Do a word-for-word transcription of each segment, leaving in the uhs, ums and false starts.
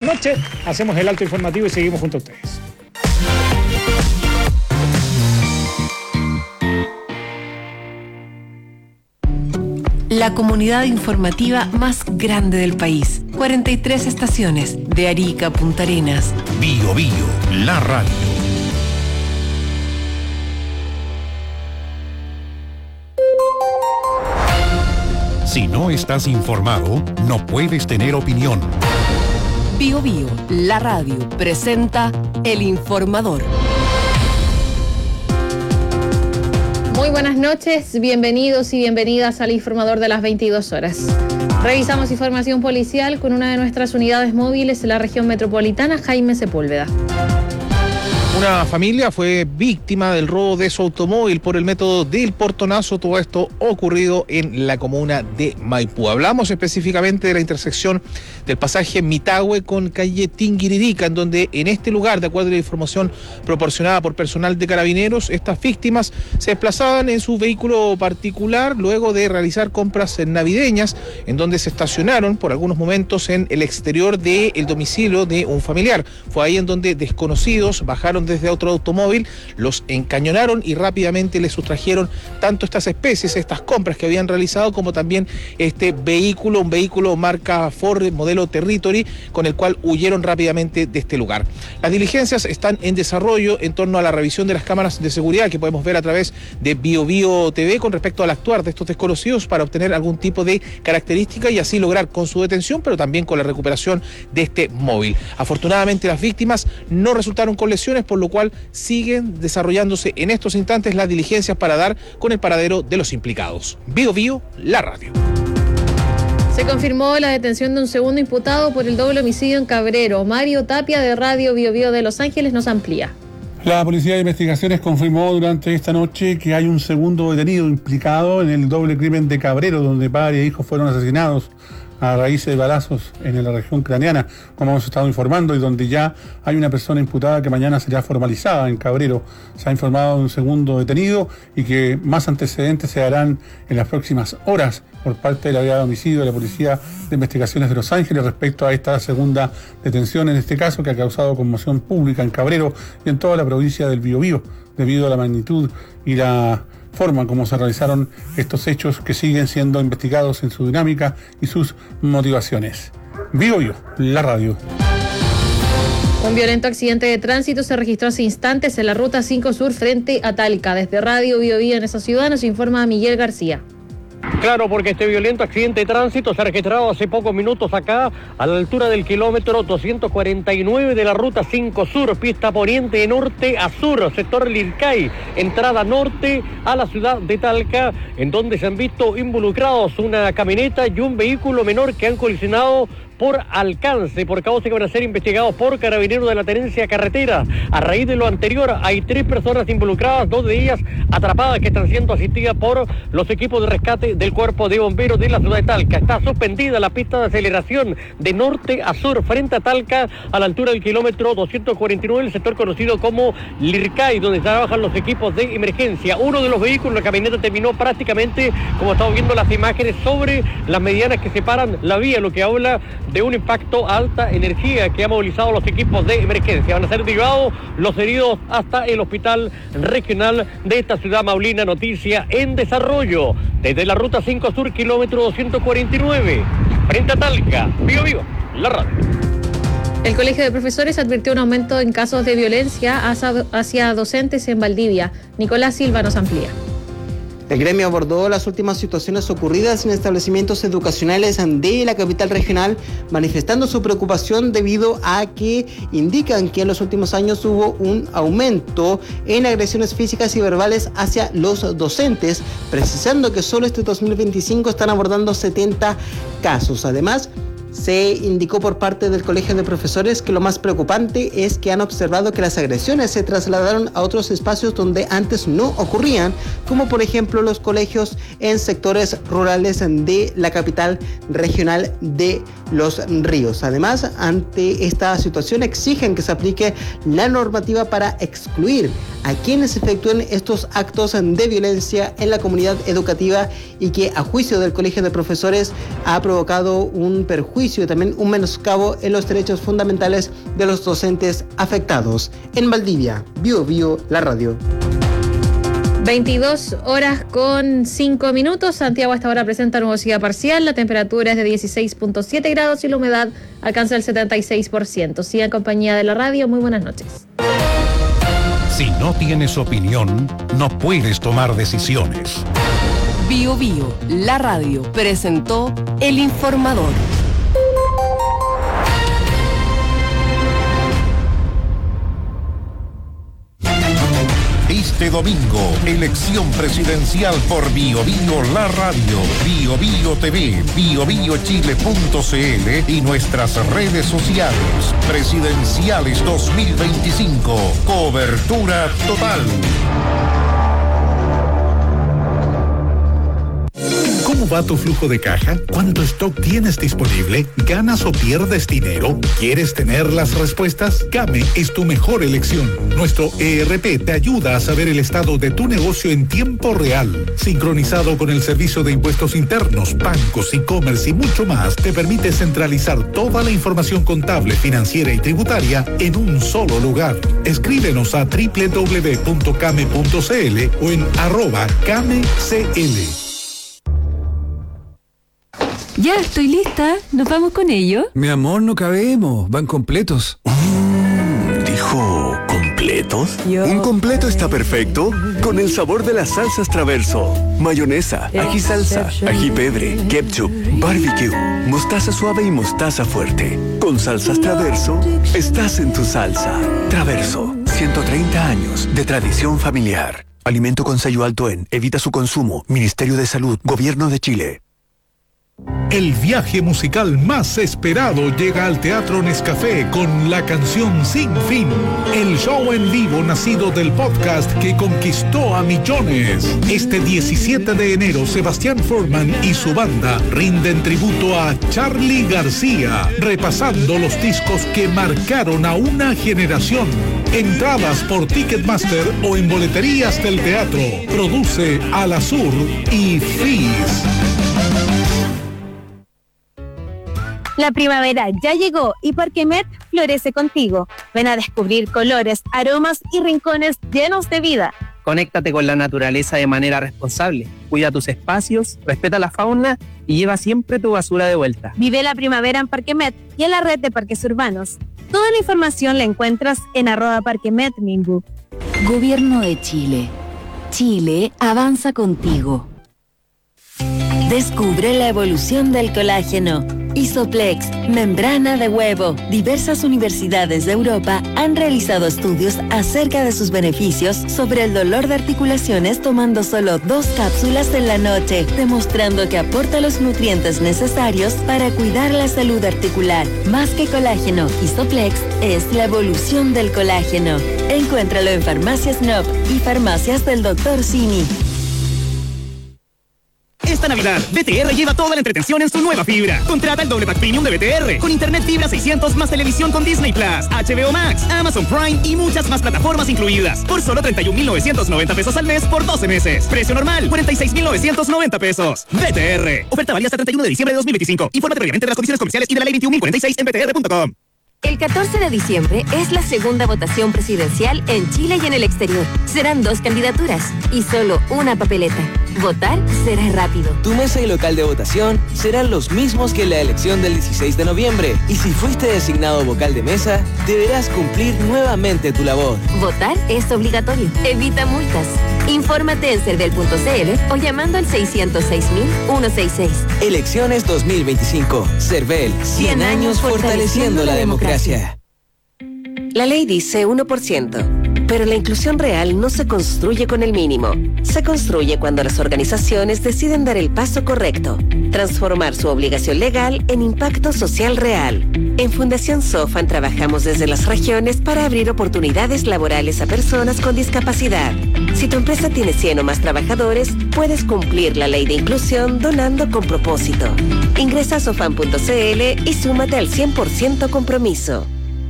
noche. Hacemos el alto informativo y seguimos junto a ustedes. La comunidad informativa más grande del país. cuarenta y tres estaciones, de Arica a Punta Arenas. Bio Bio, la radio. Si no estás informado, no puedes tener opinión. Bio Bio, la radio, presenta El Informador. Muy buenas noches, bienvenidos y bienvenidas al Informador de las veintidós horas. Revisamos información policial con una de nuestras unidades móviles en la región metropolitana, Jaime Sepúlveda. Una familia fue víctima del robo de su automóvil por el método del portonazo. Todo esto ocurrido en la comuna de Maipú. Hablamos específicamente de la intersección del pasaje Mitahue con calle Tinguiririca, en donde en este lugar, de acuerdo a la información proporcionada por personal de Carabineros, estas víctimas se desplazaban en su vehículo particular luego de realizar compras navideñas, en donde se estacionaron por algunos momentos en el exterior del domicilio de un familiar. Fue ahí en donde desconocidos bajaron desde otro automóvil, los encañonaron y rápidamente les sustrajeron tanto estas especies, estas compras que habían realizado, como también este vehículo, un vehículo marca Ford modelo Territory, con el cual huyeron rápidamente de este lugar. Las diligencias están en desarrollo en torno a la revisión de las cámaras de seguridad que podemos ver a través de Bio Bio T V con respecto al actuar de estos desconocidos para obtener algún tipo de característica y así lograr con su detención, pero también con la recuperación de este móvil. Afortunadamente las víctimas no resultaron con lesiones, por lo cual siguen desarrollándose en estos instantes las diligencias para dar con el paradero de los implicados. Bio Bio, la radio. Se confirmó la detención de un segundo imputado por el doble homicidio en Cabrero. Mario Tapia, de Radio Bio Bio de Los Ángeles, nos amplía. La Policía de Investigaciones confirmó durante esta noche que hay un segundo detenido implicado en el doble crimen de Cabrero, donde padre e hijo fueron asesinados a raíz de balazos en la región craneana, como hemos estado informando, y donde ya hay una persona imputada que mañana será formalizada en Cabrero. Se ha informado de un segundo detenido y que más antecedentes se darán en las próximas horas por parte de la Brigada de Homicidio de la Policía de Investigaciones de Los Ángeles respecto a esta segunda detención en este caso, que ha causado conmoción pública en Cabrero y en toda la provincia del Biobío, debido a la magnitud y la forma como se realizaron estos hechos, que siguen siendo investigados en su dinámica y sus motivaciones. Bio Bio, la radio. Un violento accidente de tránsito se registró hace instantes en la ruta cinco Sur frente a Talca. Desde Radio Bio Bio en esa ciudad nos informa Miguel García. Claro, porque este violento accidente de tránsito se ha registrado hace pocos minutos acá, a la altura del kilómetro doscientos cuarenta y nueve de la ruta cinco Sur, pista poniente de norte a sur, sector Lircay, entrada norte a la ciudad de Talca, en donde se han visto involucrados una camioneta y un vehículo menor que han colisionado por alcance, por causa que van a ser investigados por Carabineros de la Tenencia Carretera. A raíz de lo anterior, hay tres personas involucradas, dos de ellas atrapadas, que están siendo asistidas por los equipos de rescate del Cuerpo de Bomberos de la ciudad de Talca. Está suspendida la pista de aceleración de norte a sur frente a Talca, a la altura del kilómetro doscientos cuarenta y nueve, el sector conocido como Lircay, donde trabajan los equipos de emergencia. Uno de los vehículos, la camioneta, terminó prácticamente, como estamos viendo las imágenes, sobre las medianas que separan la vía, lo que habla de un impacto a alta energía que ha movilizado los equipos de emergencia. Van a ser derivados los heridos hasta el hospital regional de esta ciudad maulina. Noticia en desarrollo desde la ruta cinco Sur, kilómetro doscientos cuarenta y nueve, frente a Talca. Bio Bio, la radio. El Colegio de Profesores advirtió un aumento en casos de violencia hacia, hacia docentes en Valdivia. Nicolás Silva nos amplía. El gremio abordó las últimas situaciones ocurridas en establecimientos educacionales de la capital regional, manifestando su preocupación debido a que indican que en los últimos años hubo un aumento en agresiones físicas y verbales hacia los docentes, precisando que solo este dos mil veinticinco están abordando setenta casos. Además, se indicó por parte del Colegio de Profesores que lo más preocupante es que han observado que las agresiones se trasladaron a otros espacios donde antes no ocurrían, como por ejemplo los colegios en sectores rurales de la capital regional de Los Ríos. Además, ante esta situación exigen que se aplique la normativa para excluir a quienes efectúen estos actos de violencia en la comunidad educativa y que, a juicio del Colegio de Profesores, ha provocado un perjuicio perjuicio y también un menoscabo en los derechos fundamentales de los docentes afectados. En Valdivia, Bio Bio, la radio. veintidós horas con cinco minutos. Santiago a esta hora presenta nubosidad parcial. La temperatura es de dieciséis punto siete grados y la humedad alcanza el setenta y seis por ciento. Siga en compañía de la radio. Muy buenas noches. Si no tienes opinión, no puedes tomar decisiones. Bio Bio, la radio, presentó El Informador. Este domingo, elección presidencial por Bio Bio la radio, Bio Bio T V, bio bio chile punto c l y nuestras redes sociales. Presidenciales dos mil veinticinco. Cobertura total. ¿Cómo va tu flujo de caja? ¿Cuánto stock tienes disponible? ¿Ganas o pierdes dinero? ¿Quieres tener las respuestas? Kame es tu mejor elección. Nuestro E R P te ayuda a saber el estado de tu negocio en tiempo real. Sincronizado con el servicio de impuestos internos, bancos, e-commerce y mucho más, te permite centralizar toda la información contable, financiera y tributaria en un solo lugar. Escríbenos a doble u doble u doble u punto came punto c l o en arroba camecl. Ya, estoy lista. ¿Nos vamos con ello? Mi amor, no cabemos. Van completos. Mm, ¿Dijo completos? Yo... Un completo está perfecto con el sabor de las salsas Traverso. Mayonesa, ají salsa, ají pebre, ketchup, barbecue, mostaza suave y mostaza fuerte. Con salsas Traverso, estás en tu salsa. Traverso, ciento treinta años de tradición familiar. Alimento con sello alto en. Evita su consumo. Ministerio de Salud. Gobierno de Chile. El viaje musical más esperado llega al Teatro Nescafé con la canción Sin Fin, el show en vivo nacido del podcast que conquistó a millones. Este diecisiete de enero, Sebastián Forman y su banda rinden tributo a Charly García, repasando los discos que marcaron a una generación. Entradas por Ticketmaster o en boleterías del teatro. Produce Alasur y Fizz. La primavera ya llegó y Parquemet florece contigo. Ven a descubrir colores, aromas y rincones llenos de vida. Conéctate con la naturaleza de manera responsable. Cuida tus espacios, respeta la fauna y lleva siempre tu basura de vuelta. Vive la primavera en Parquemet y en la red de parques urbanos. Toda la información la encuentras en arroba Parquemet Minbu. Gobierno de Chile. Chile avanza contigo. Descubre la evolución del colágeno. Isoplex, membrana de huevo. Diversas universidades de Europa han realizado estudios acerca de sus beneficios sobre el dolor de articulaciones tomando solo dos cápsulas en la noche, demostrando que aporta los nutrientes necesarios para cuidar la salud articular. Más que colágeno, Isoplex es la evolución del colágeno. Encuéntralo en Farmacias N O P y Farmacias del doctor Simi. Esta Navidad, B T R lleva toda la entretención en su nueva fibra. Contrata el doble pack premium de B T R con internet fibra seiscientos más televisión con Disney Plus, H B O Max, Amazon Prime y muchas más plataformas incluidas. Por solo treinta y un mil novecientos noventa pesos al mes por doce meses. Precio normal, cuarenta y seis mil novecientos noventa pesos. B T R. Oferta válida hasta treinta y uno de diciembre de dos mil veinticinco. Infórmate previamente de las condiciones comerciales y de la ley veintiún mil cuarenta y seis en b t r punto com. El catorce de diciembre es la segunda votación presidencial en Chile y en el exterior. Serán dos candidaturas y solo una papeleta. Votar será rápido. Tu mesa y local de votación serán los mismos que en la elección del dieciséis de noviembre. Y si fuiste designado vocal de mesa, deberás cumplir nuevamente tu labor. Votar es obligatorio. Evita multas. Infórmate en cervel punto c l o llamando al seiscientos seis mil ciento sesenta y seis. Elecciones dos mil veinticinco. Cervel. cien años fortaleciendo la democracia. La ley dice uno por ciento, pero la inclusión real no se construye con el mínimo. Se construye cuando las organizaciones deciden dar el paso correcto, transformar su obligación legal en impacto social real. En Fundación Sofan trabajamos desde las regiones para abrir oportunidades laborales a personas con discapacidad. Si tu empresa tiene cien o más trabajadores, puedes cumplir la ley de inclusión donando con propósito. Ingresa a sofan punto c l y súmate al cien por ciento compromiso.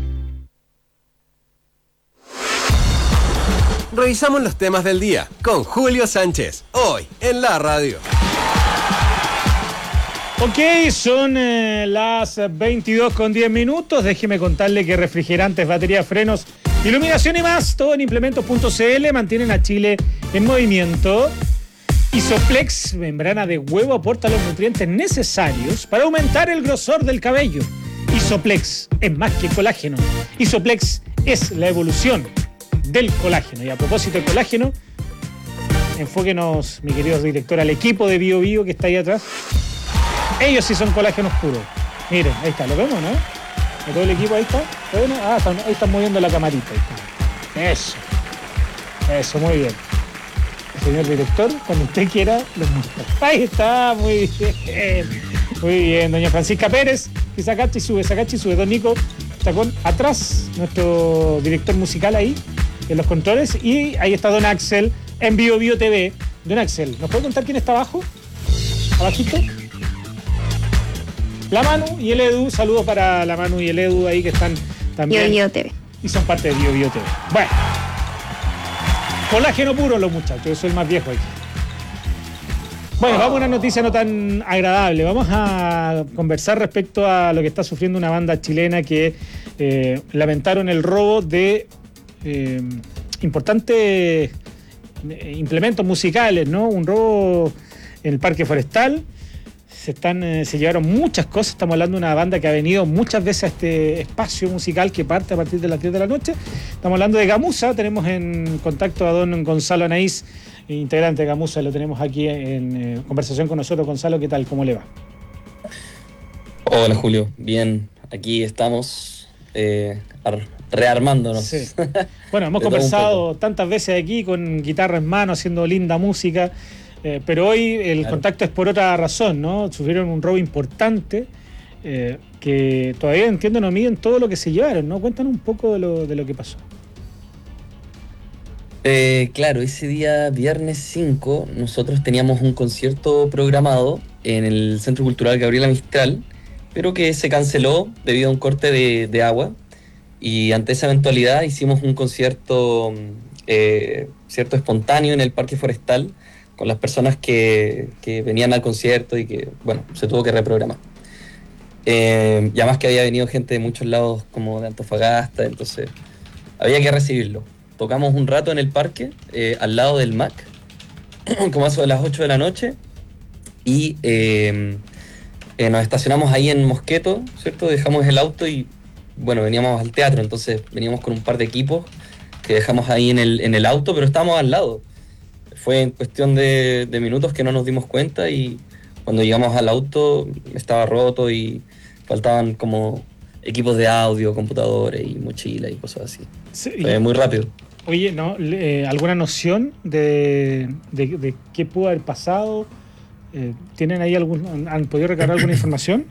Revisamos los temas del día con Julio Sánchez, hoy en la radio. Ok, son eh, las veintidós con diez minutos. Déjeme contarle que refrigerantes, baterías, frenos, iluminación y más, todo en implementos punto c l mantienen a Chile en movimiento. Isoplex, membrana de huevo, aporta los nutrientes necesarios para aumentar el grosor del cabello. Isoplex es más que colágeno. Isoplex es la evolución del colágeno. Y a propósito de colágeno, enfóquenos, mi querido director, al equipo de Bio Bio que está ahí atrás. Ellos sí son colágenos puros. Miren, ahí está, ¿lo vemos, no? De todo el equipo, ahí está. Bueno, ah, están, ahí están moviendo la camarita. Ahí está. Eso. Eso, muy bien. Señor director, cuando usted quiera, los muestra. Ahí está, muy bien. Muy bien, doña Francisca Pérez. Y sacachi sube, sacachi sube. Don Nico Chacón atrás, nuestro director musical ahí, en los controles. Y ahí está don Axel en Bio Bio T V. Don Axel, ¿nos puede contar quién está abajo? Abajito. La Manu y el Edu, saludos para la Manu y el Edu ahí que están también. Bio Bio T V. Y son parte de Bio Bio T V. Bueno, colágeno puro los muchachos, yo soy el más viejo aquí. Bueno, vamos a una noticia no tan agradable. Vamos a conversar respecto a lo que está sufriendo una banda chilena que eh, lamentaron el robo de eh, importantes implementos musicales, ¿no? Un robo en el Parque Forestal. Se, están, eh, se llevaron muchas cosas. Estamos hablando de una banda que ha venido muchas veces a este espacio musical que parte a partir de las diez de la noche. Estamos hablando de Gamuza. Tenemos en contacto a don Gonzalo Anaís, integrante de Gamuza. Lo tenemos aquí en eh, conversación con nosotros. Gonzalo, ¿qué tal? ¿Cómo le va? Hola, Julio. Bien, aquí estamos eh, rearmándonos. Sí. Bueno, hemos conversado tantas veces aquí con guitarra en mano, haciendo linda música. Eh, pero hoy el claro. contacto es por otra razón, ¿no? Sufrieron un robo importante eh, que todavía entiendo no miden todo lo que se llevaron, ¿no? Cuéntanos un poco de lo, de lo que pasó. Eh, claro, ese día, viernes cinco, nosotros teníamos un concierto programado en el Centro Cultural Gabriela Mistral, pero que se canceló debido a un corte de, de agua. Y ante esa eventualidad hicimos un concierto eh, cierto espontáneo en el Parque Forestal, con las personas que, que venían al concierto y que, bueno, se tuvo que reprogramar. Eh, y además que había venido gente de muchos lados, como de Antofagasta, entonces había que recibirlo. Tocamos un rato en el parque, eh, al lado del M A C, como a eso de las ocho de la noche, y eh, eh, nos estacionamos ahí en Mosqueto, ¿cierto? Dejamos el auto y, bueno, veníamos al teatro, entonces veníamos con un par de equipos que dejamos ahí en el, en el auto, pero estábamos al lado. Fue en cuestión de, de minutos que no nos dimos cuenta y cuando llegamos al auto estaba roto y faltaban como equipos de audio, computadores y mochila y cosas así. Sí, Fue muy rápido. Oye, ¿no? Eh, ¿alguna noción de, de, de qué pudo haber pasado? Eh, ¿Tienen ahí algún, han podido recargar alguna información?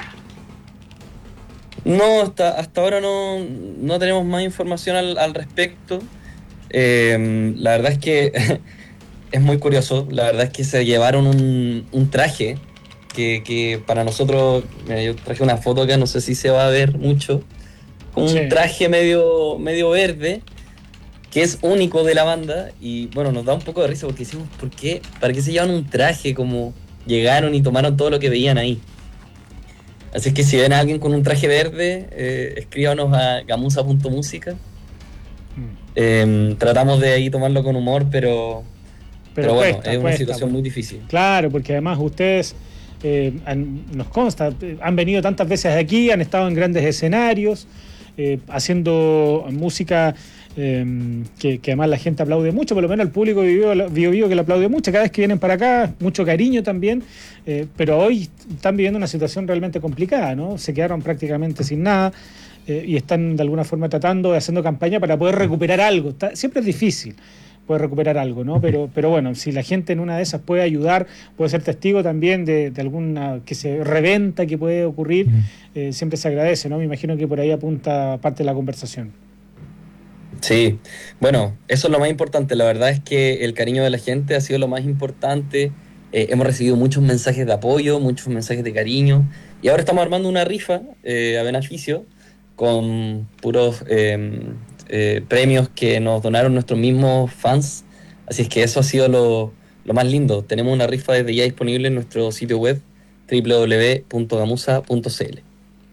No, hasta, hasta ahora no, no tenemos más información al, al respecto. Eh, la verdad es que es muy curioso, la verdad es que se llevaron un, un traje que, que para nosotros, mira, yo traje una foto acá, no sé si se va a ver mucho, un sí. traje medio, medio verde, que es único de la banda, y bueno, nos da un poco de risa porque decimos, ¿por qué? ¿Para qué se llevan un traje? Como llegaron y tomaron todo lo que veían ahí. Así es que si ven a alguien con un traje verde, eh, escríbanos a gamuza punto música. Mm. Eh, tratamos de ahí tomarlo con humor, pero... Pero, pero bueno, cuesta, es una cuesta, situación muy difícil. Claro, porque además ustedes, eh, han, nos consta, han venido tantas veces aquí, han estado en grandes escenarios, eh, haciendo música eh, que, que además la gente aplaude mucho, por lo menos el público de Bio Bio que le aplaude mucho, cada vez que vienen para acá, mucho cariño también, eh, pero hoy están viviendo una situación realmente complicada, ¿no? Se quedaron prácticamente sin nada eh, y están de alguna forma tratando de haciendo campaña para poder recuperar algo. Está, siempre es difícil puede recuperar algo, ¿no? Pero, pero bueno, si la gente en una de esas puede ayudar, puede ser testigo también de, de alguna que se reventa que puede ocurrir, eh, siempre se agradece, ¿no? Me imagino que por ahí apunta parte de la conversación. Sí, bueno, eso es lo más importante, la verdad es que el cariño de la gente ha sido lo más importante, eh, hemos recibido muchos mensajes de apoyo, muchos mensajes de cariño, y ahora estamos armando una rifa eh, a beneficio con puros... Eh, Eh, premios que nos donaron nuestros mismos fans, así es que eso ha sido lo, lo más lindo. Tenemos una rifa desde ya disponible en nuestro sitio web doble u doble u doble u doble u doble u punto gamusa punto c l.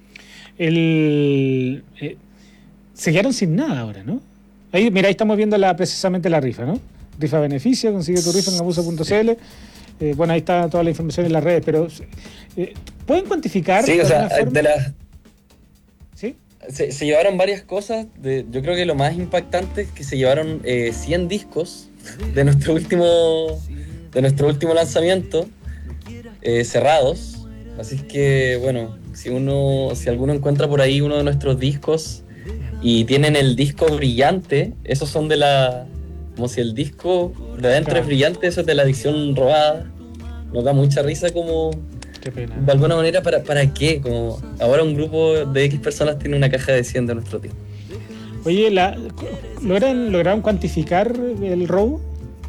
El, eh, se quedaron sin nada ahora, ¿no? Ahí, mira, ahí estamos viendo la, precisamente la rifa, ¿no? Rifa beneficio, consigue tu rifa en gamusa punto c l. Eh, bueno, ahí está toda la información en las redes, pero eh, ¿pueden cuantificar? Sí, o sea, forma? de las... ¿Sí? Se, se llevaron varias cosas. De, yo creo que lo más impactante es que se llevaron eh, cien discos de nuestro último, de nuestro último lanzamiento, eh, cerrados. Así es que, bueno, si uno, si alguno encuentra por ahí uno de nuestros discos y tienen el disco brillante, esos son de la... Como si el disco de adentro claro. es brillante, eso es de la edición robada. Nos da mucha risa como... Qué pena. De alguna manera, ¿para, para qué? Como ahora un grupo de X personas tiene una caja de cien de nuestro disco. Oye, la, ¿logran, ¿lograron cuantificar el robo?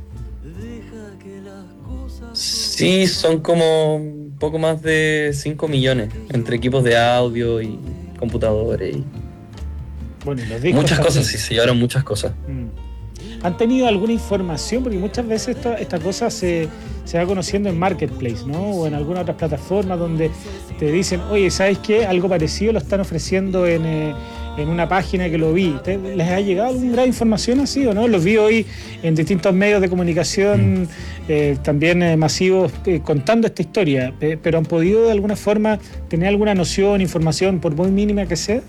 Sí, son como un poco más de cinco millones entre equipos de audio y computadores y... Bueno, y los discos muchas también. cosas, sí, se llevaron muchas cosas. Mm. ¿Han tenido alguna información? Porque muchas veces esta, esta cosa se, se va conociendo en Marketplace, ¿no? O en alguna otra plataforma donde te dicen, oye, ¿sabes qué? Algo parecido lo están ofreciendo en, eh, en una página que lo vi. ¿Te, ¿Les ha llegado alguna información así o no? Los vi hoy en distintos medios de comunicación eh, también eh, masivos eh, contando esta historia. Eh, ¿Pero han podido de alguna forma tener alguna noción, información, por muy mínima que sea?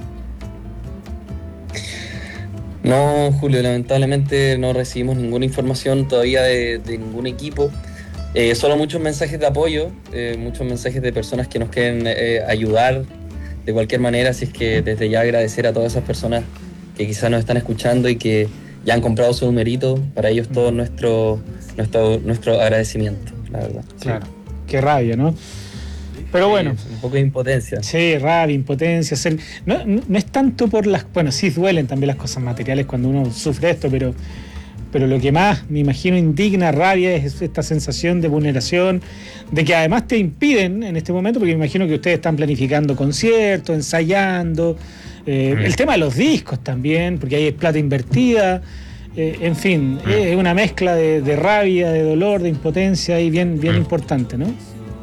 No, Julio, lamentablemente no recibimos ninguna información todavía de, de ningún equipo. Eh, solo muchos mensajes de apoyo, eh, muchos mensajes de personas que nos quieren eh, ayudar de cualquier manera. Así es que desde ya agradecer a todas esas personas que quizás nos están escuchando y que ya han comprado su numerito. Para ellos todo nuestro, nuestro, nuestro agradecimiento, la verdad. Claro, sí. Qué rabia, ¿no? Pero bueno. Sí, un poco de impotencia. Sí, rabia, impotencia. Ser, no, no es tanto por las... Bueno, sí duelen también las cosas materiales cuando uno sufre esto, pero, pero lo que más, me imagino, indigna, rabia es esta sensación de vulneración, de que además te impiden en este momento, porque me imagino que ustedes están planificando conciertos, ensayando, eh, mm. el tema de los discos también, porque hay plata invertida, eh, en fin, mm. es una mezcla de, de rabia, de dolor, de impotencia y bien, bien mm. importante, ¿no?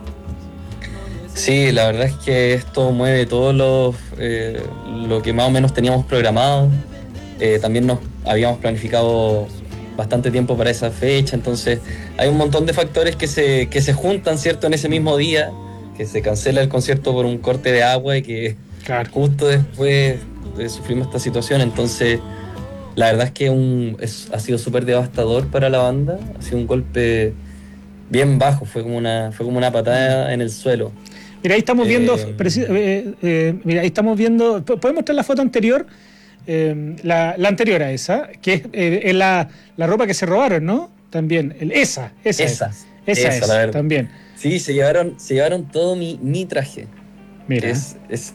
Sí, la verdad es que esto mueve todo lo, eh, lo que más o menos teníamos programado. Eh, también nos habíamos planificado bastante tiempo para esa fecha, entonces hay un montón de factores que se, que se juntan, ¿cierto?, en ese mismo día, que se cancela el concierto por un corte de agua y que claro. justo después eh, sufrimos esta situación. Entonces la verdad es que un, es, ha sido súper devastador para la banda, ha sido un golpe bien bajo, fue como una, fue como una patada en el suelo. Mira, ahí estamos viendo, eh, eh, eh, mira, ahí estamos viendo, ¿puedes mostrar la foto anterior? Eh, la, la anterior a esa, que es, eh, es la, la ropa que se robaron, ¿no? También, el, esa, esa, esa, es, esa, esa es, la verdad. También. Sí, se llevaron, se llevaron todo mi, mi traje. Mira. Es, es,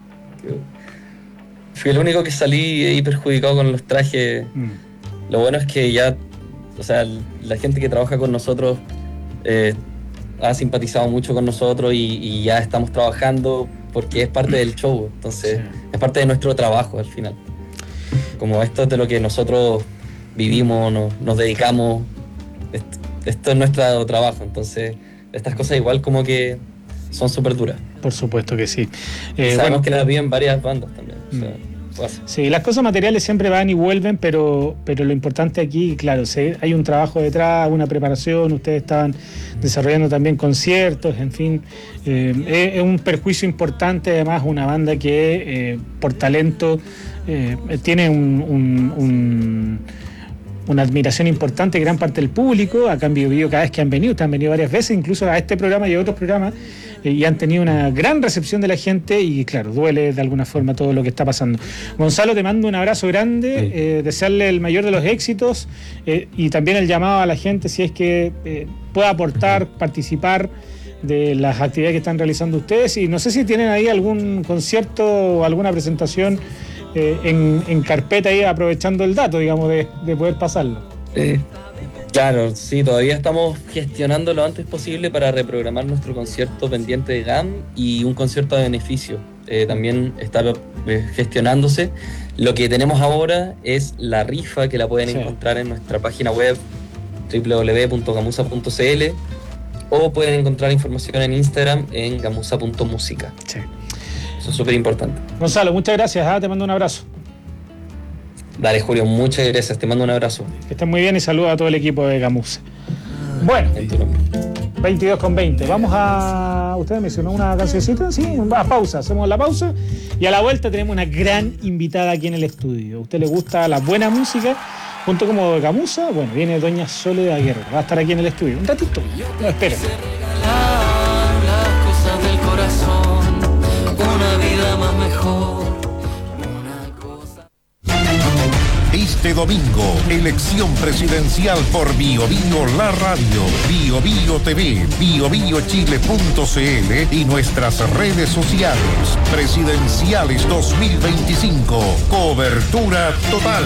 fui el único que salí ahí perjudicado con los trajes. Mm. Lo bueno es que ya, o sea, la gente que trabaja con nosotros eh, ha simpatizado mucho con nosotros y, y ya estamos trabajando porque es parte del show, entonces sí. es parte de nuestro trabajo al final. Como esto es de lo que nosotros vivimos, nos, nos dedicamos, esto, esto es nuestro trabajo, entonces estas cosas igual como que son súper duras. Por supuesto que sí. Eh, Sabemos bueno, que las viven varias bandas también. Mm. O sea, sí, las cosas materiales siempre van y vuelven, pero, pero lo importante aquí, claro, se, hay un trabajo detrás, una preparación, ustedes estaban desarrollando también conciertos, en fin, eh, es, es un perjuicio importante, además una banda que eh, por talento eh, tiene un, un, un, una admiración importante de gran parte del público. Acá en Bio Bio cada vez que han venido, ustedes han venido varias veces, incluso a este programa y a otros programas, y han tenido una gran recepción de la gente y claro, duele de alguna forma todo lo que está pasando. Gonzalo, te mando un abrazo grande, sí. eh, desearle el mayor de los éxitos eh, y también el llamado a la gente si es que eh, puede aportar, participar de las actividades que están realizando ustedes, y no sé si tienen ahí algún concierto o alguna presentación eh, en, en carpeta ahí, aprovechando el dato, digamos, de, de poder pasarlo. Sí. Claro, sí, todavía estamos gestionando lo antes posible para reprogramar nuestro concierto pendiente de G A M y un concierto de beneficio. Eh, también está eh, gestionándose. Lo que tenemos ahora es la rifa, que la pueden sí. encontrar en nuestra página web doble u doble u doble u punto gamusa punto c l. o pueden encontrar información en Instagram en gamusa punto música. Sí. Eso es súper importante. Gonzalo, muchas gracias, ¿eh? Te mando un abrazo. Dale, Julio, muchas gracias, te mando un abrazo. Que estén muy bien y saludos a todo el equipo de Gamusa. Bueno, veintidós con veinte. Vamos a... ¿Usted mencionó una cancioncita? Sí, a pausa. Hacemos la pausa y a la vuelta tenemos una gran invitada aquí en el estudio. ¿A usted le gusta la buena música? Junto como de Gamusa, bueno, viene doña Soledad Guerrero. Va a estar aquí en el estudio. Un ratito. No, esperen. Las cosas del corazón, una vida más mejor. Este domingo, elección presidencial por Bio Bio La Radio, Bio Bio T V, bio bio chile punto c l y nuestras redes sociales. Presidenciales dos mil veinticinco. Cobertura total.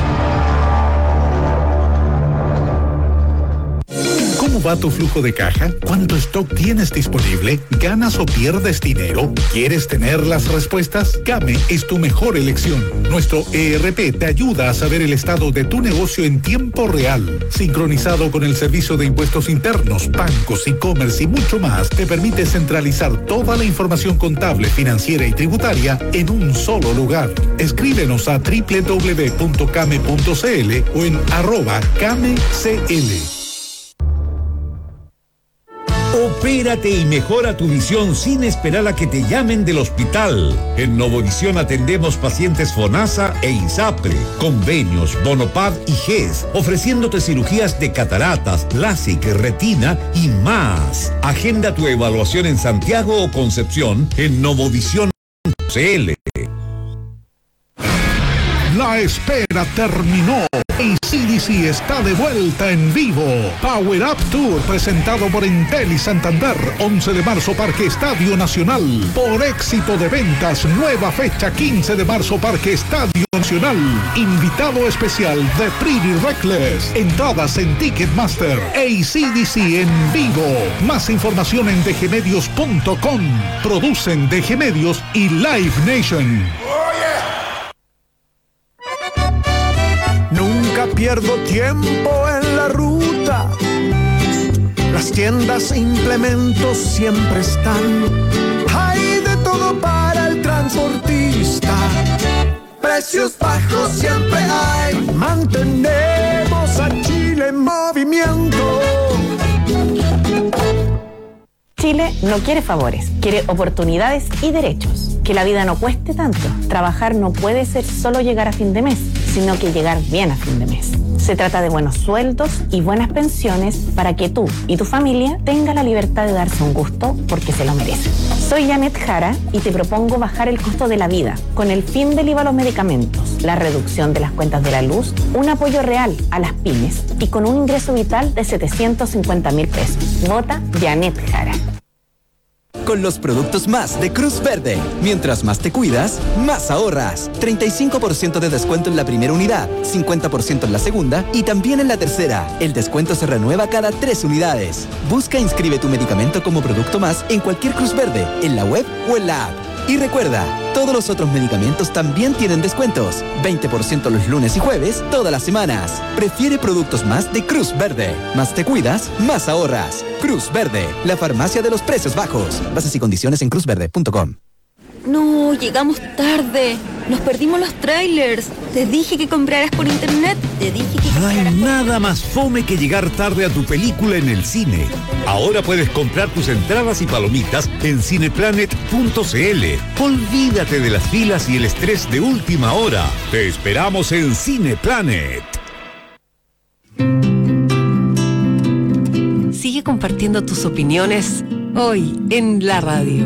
¿Cómo va tu flujo de caja? ¿Cuánto stock tienes disponible? ¿Ganas o pierdes dinero? ¿Quieres tener las respuestas? Game es tu mejor elección. Nuestro E R P te ayuda a saber el estado de tu negocio en tiempo real. Sincronizado con el servicio de impuestos internos, bancos, e-commerce y mucho más, te permite centralizar toda la información contable, financiera y tributaria en un solo lugar. Escríbenos a doble u doble u doble u punto came punto c l o en arroba camecl. Opérate y mejora tu visión sin esperar a que te llamen del hospital. En Novovisión atendemos pacientes FONASA e ISAPRE, convenios, Bonopad y G E S, ofreciéndote cirugías de cataratas, LASIK, retina y más. Agenda tu evaluación en Santiago o Concepción en novovisión punto c l. La espera terminó. A C D C está de vuelta en vivo. Power Up Tour presentado por Entel y Santander. once de marzo Parque Estadio Nacional. Por éxito de ventas, nueva fecha quince de marzo Parque Estadio Nacional. Invitado especial de Pretty Reckless. Entradas en Ticketmaster. A C D C en vivo. Más información en d g medios punto com. Producen D G Medios y Live Nation. Nunca pierdo tiempo en la ruta. Las tiendas e implementos siempre están. Hay de todo para el transportista. Precios bajos siempre hay. Mantenemos a Chile en movimiento. Chile no quiere favores, quiere oportunidades y derechos. Que la vida no cueste tanto. Trabajar no puede ser solo llegar a fin de mes, sino que llegar bien a fin de mes. Se trata de buenos sueldos y buenas pensiones para que tú y tu familia tengan la libertad de darse un gusto porque se lo merecen. Soy Janet Jara y te propongo bajar el costo de la vida con el fin del I V A a los medicamentos, la reducción de las cuentas de la luz, un apoyo real a las pymes y con un ingreso vital de setecientos cincuenta mil pesos. Vota Janet Jara. Con los productos más de Cruz Verde. Mientras más te cuidas, más ahorras. treinta y cinco por ciento de descuento en la primera unidad, cincuenta por ciento en la segunda y también en la tercera. El descuento se renueva cada tres unidades. Busca e inscribe tu medicamento como producto más en cualquier Cruz Verde, en la web o en la app. Y recuerda, todos los otros medicamentos también tienen descuentos. veinte por ciento los lunes y jueves, todas las semanas. Prefiere productos más de Cruz Verde. Más te cuidas, más ahorras. Cruz Verde, la farmacia de los precios bajos. Bases y condiciones en cruz verde punto com. No, llegamos tarde. Nos perdimos los trailers. Te dije que compraras por internet. Te dije que... No hay nada más fome que llegar tarde a tu película en el cine. Ahora puedes comprar tus entradas y palomitas en cineplanet punto c l. Olvídate de las filas y el estrés de última hora. Te esperamos en Cineplanet. Sigue compartiendo tus opiniones hoy en la radio.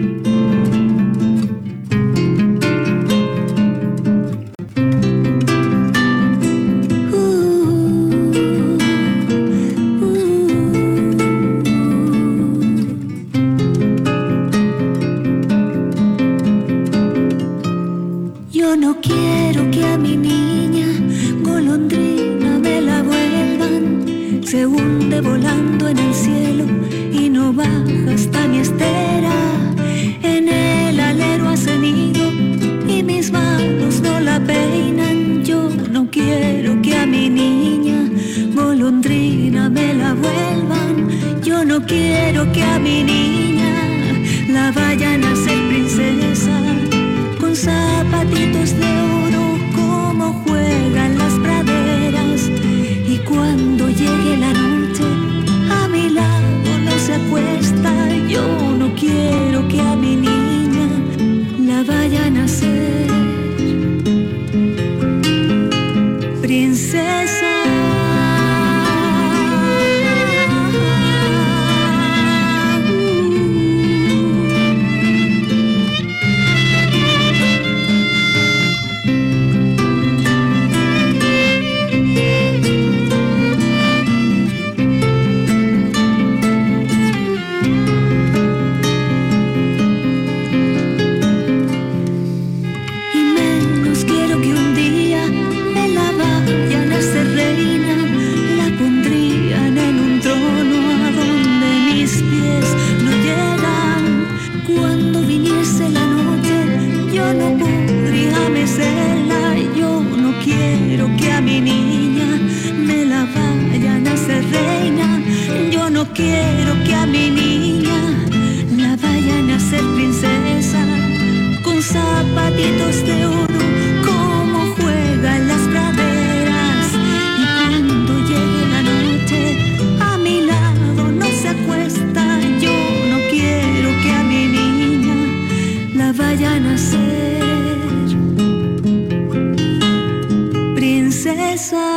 Yo no quiero que a mi niña golondrina me la vuelvan. Se hunde volando en el cielo y no baja hasta mi estera. En el alero hace nido y mis manos no la peinan. Yo no quiero que a mi niña golondrina me la vuelvan. Yo no quiero quiero que a mi niña la vayan a hacer princesa, con zapatitos de oro como juegan las praderas. Y cuando llegue la noche a mi lado no se acuesta. Yo no quiero que a mi niña la vayan a hacer princesa. Quiero que a mi niña la vayan a hacer princesa, con zapatitos de oro como juegan las praderas. Y cuando llegue la noche a mi lado no se acuesta. Yo no quiero que a mi niña la vayan a hacer princesa.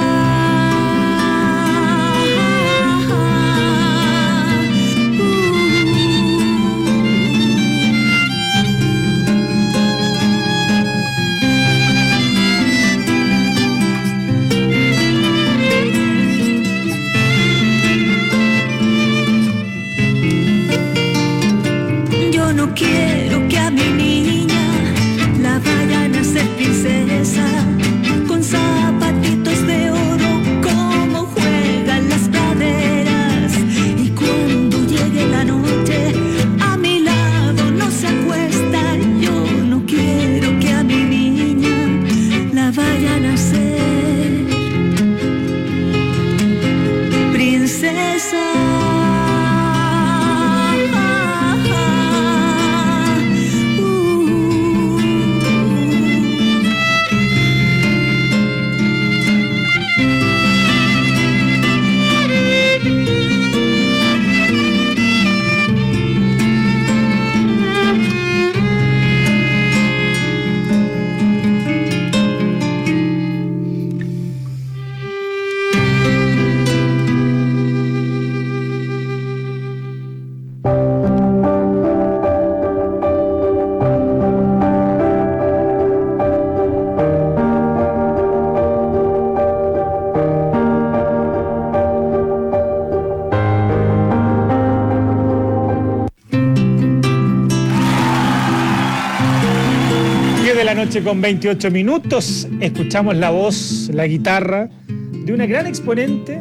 Quiero que a mi niña la vayan a hacer princesa, con zapatitos de oro como juegan las praderas. Y cuando llegue la noche a mi lado no se acuesta. Yo no quiero que a mi niña la vayan a hacer princesa. Noche con veintiocho minutos, escuchamos la voz, la guitarra de una gran exponente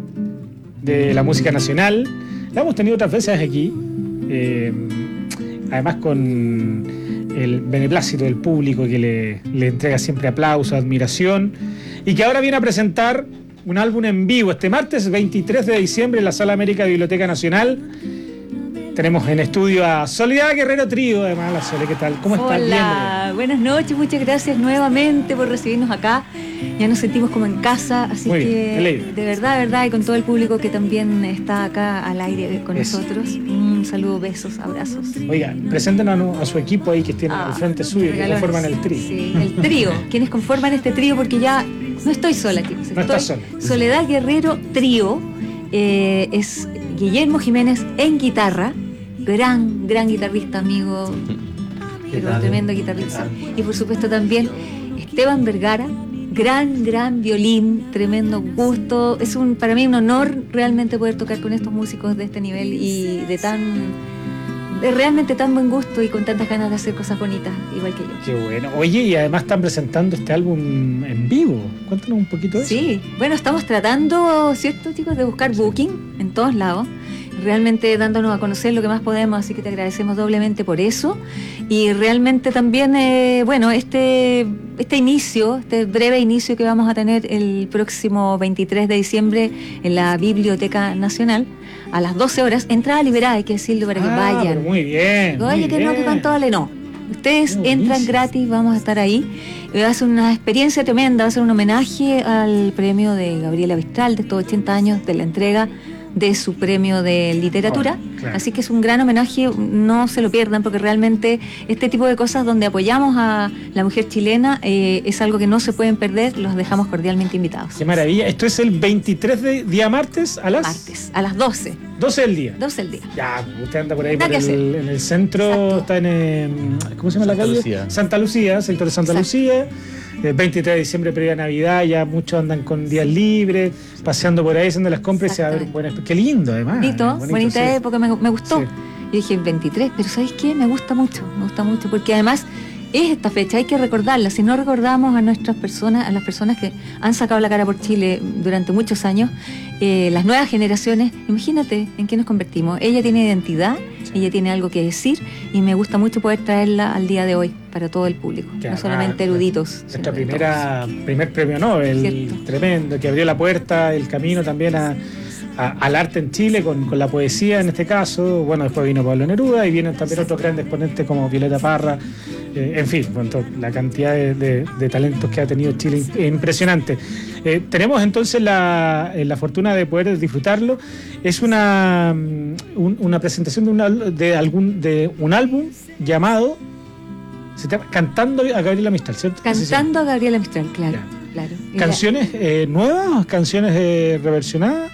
de la música nacional. La hemos tenido otras veces aquí, eh, además con el beneplácito del público que le, le entrega siempre aplauso, admiración, y que ahora viene a presentar un álbum en vivo este martes veintitrés de diciembre en la Sala América de Biblioteca Nacional. Tenemos en estudio a Soledad Guerrero Trío, además. La Sole, ¿qué tal? ¿Cómo estás? Hola, buenas noches, muchas gracias nuevamente por recibirnos acá. Ya nos sentimos como en casa, así Muy que bien, de verdad, de verdad, y con todo el público que también está acá al aire con Eso. nosotros. Un saludo, besos, abrazos. Oiga, preséntenos a su equipo ahí que tiene ah, al frente suyo, que conforman el trío. Sí, el trío, quienes conforman este trío, porque ya no estoy sola, chicos. No estás sola. Soledad Guerrero Trío, eh, es Guillermo Jiménez en guitarra. Gran, gran guitarrista, amigo, pero tremendo guitarrista. Y por supuesto también Esteban Vergara, gran, gran violín, tremendo gusto. Es un para mí un honor realmente poder tocar con estos músicos de este nivel y de tan, de realmente tan buen gusto y con tantas ganas de hacer cosas bonitas, igual que yo. Qué bueno. Oye, y además están presentando este álbum en vivo. Cuéntanos un poquito de eso. Sí, bueno, estamos tratando, ¿cierto, chicos?, de buscar booking en todos lados. realmente dándonos a conocer lo que más podemos, así que te agradecemos doblemente por eso. Y realmente también, eh, bueno, este, este inicio, este breve inicio que vamos a tener el próximo veintitrés de diciembre en la Biblioteca Nacional, a las doce horas, entrada liberada, hay que decirlo para que Ah, vayan. pero muy bien. Oye, muy que no, que bien. tanto vale, no. Ustedes Muy entran buenísimo. gratis, vamos a estar ahí. Va a ser una experiencia tremenda, va a ser un homenaje al premio de Gabriela Mistral de estos ochenta años de la entrega de su premio de literatura. Oh, claro. Así que es un gran homenaje, no se lo pierdan, porque realmente este tipo de cosas donde apoyamos a la mujer chilena eh, es algo que no se pueden perder, los dejamos cordialmente invitados. Qué maravilla. Esto es el veintitrés de día martes a las Martes, a las doce. doce del día. doce del día. Ya, usted anda por ahí Nada por que el, en el centro, está en, eh, ¿cómo se llama la Santa calle? Lucía. Santa Lucía, sector de Santa Exacto. Lucía. El veintitrés de diciembre, previa Navidad, ya muchos andan con días libres, paseando por ahí, haciendo las compras y se va a ver un buen espe- Qué lindo, además. Bonito, bonito, bonita sí. época, me, me gustó. Sí. Yo dije veintitrés, pero ¿sabéis qué? Me gusta mucho, me gusta mucho, porque además es esta fecha, hay que recordarla. Si no recordamos a nuestras personas, a las personas que han sacado la cara por Chile durante muchos años, eh, las nuevas generaciones, imagínate en qué nos convertimos. Ella tiene identidad, ella tiene algo que decir y me gusta mucho poder traerla al día de hoy para todo el público, Que no además, solamente eruditos. Nuestra sino de primera, primer premio Nobel, Cierto. tremendo, que abrió la puerta, el camino también a, a- al arte en Chile, con, con la poesía en este caso. Bueno, después vino Pablo Neruda y vienen también otros grandes exponentes como Violeta Parra. Eh, en fin, con to- la cantidad de, de- de talentos que ha tenido Chile es impresionante. Eh, tenemos entonces la, eh, la fortuna de poder disfrutarlo. Es una, mm, un- una presentación de un, al- de algún, de un álbum llamado se llama Cantando a Gabriela Mistral, ¿cierto? Así se llama. Cantando a Gabriela Mistral, claro. claro. Y la- ¿Canciones eh, nuevas? ¿Canciones eh, reversionadas?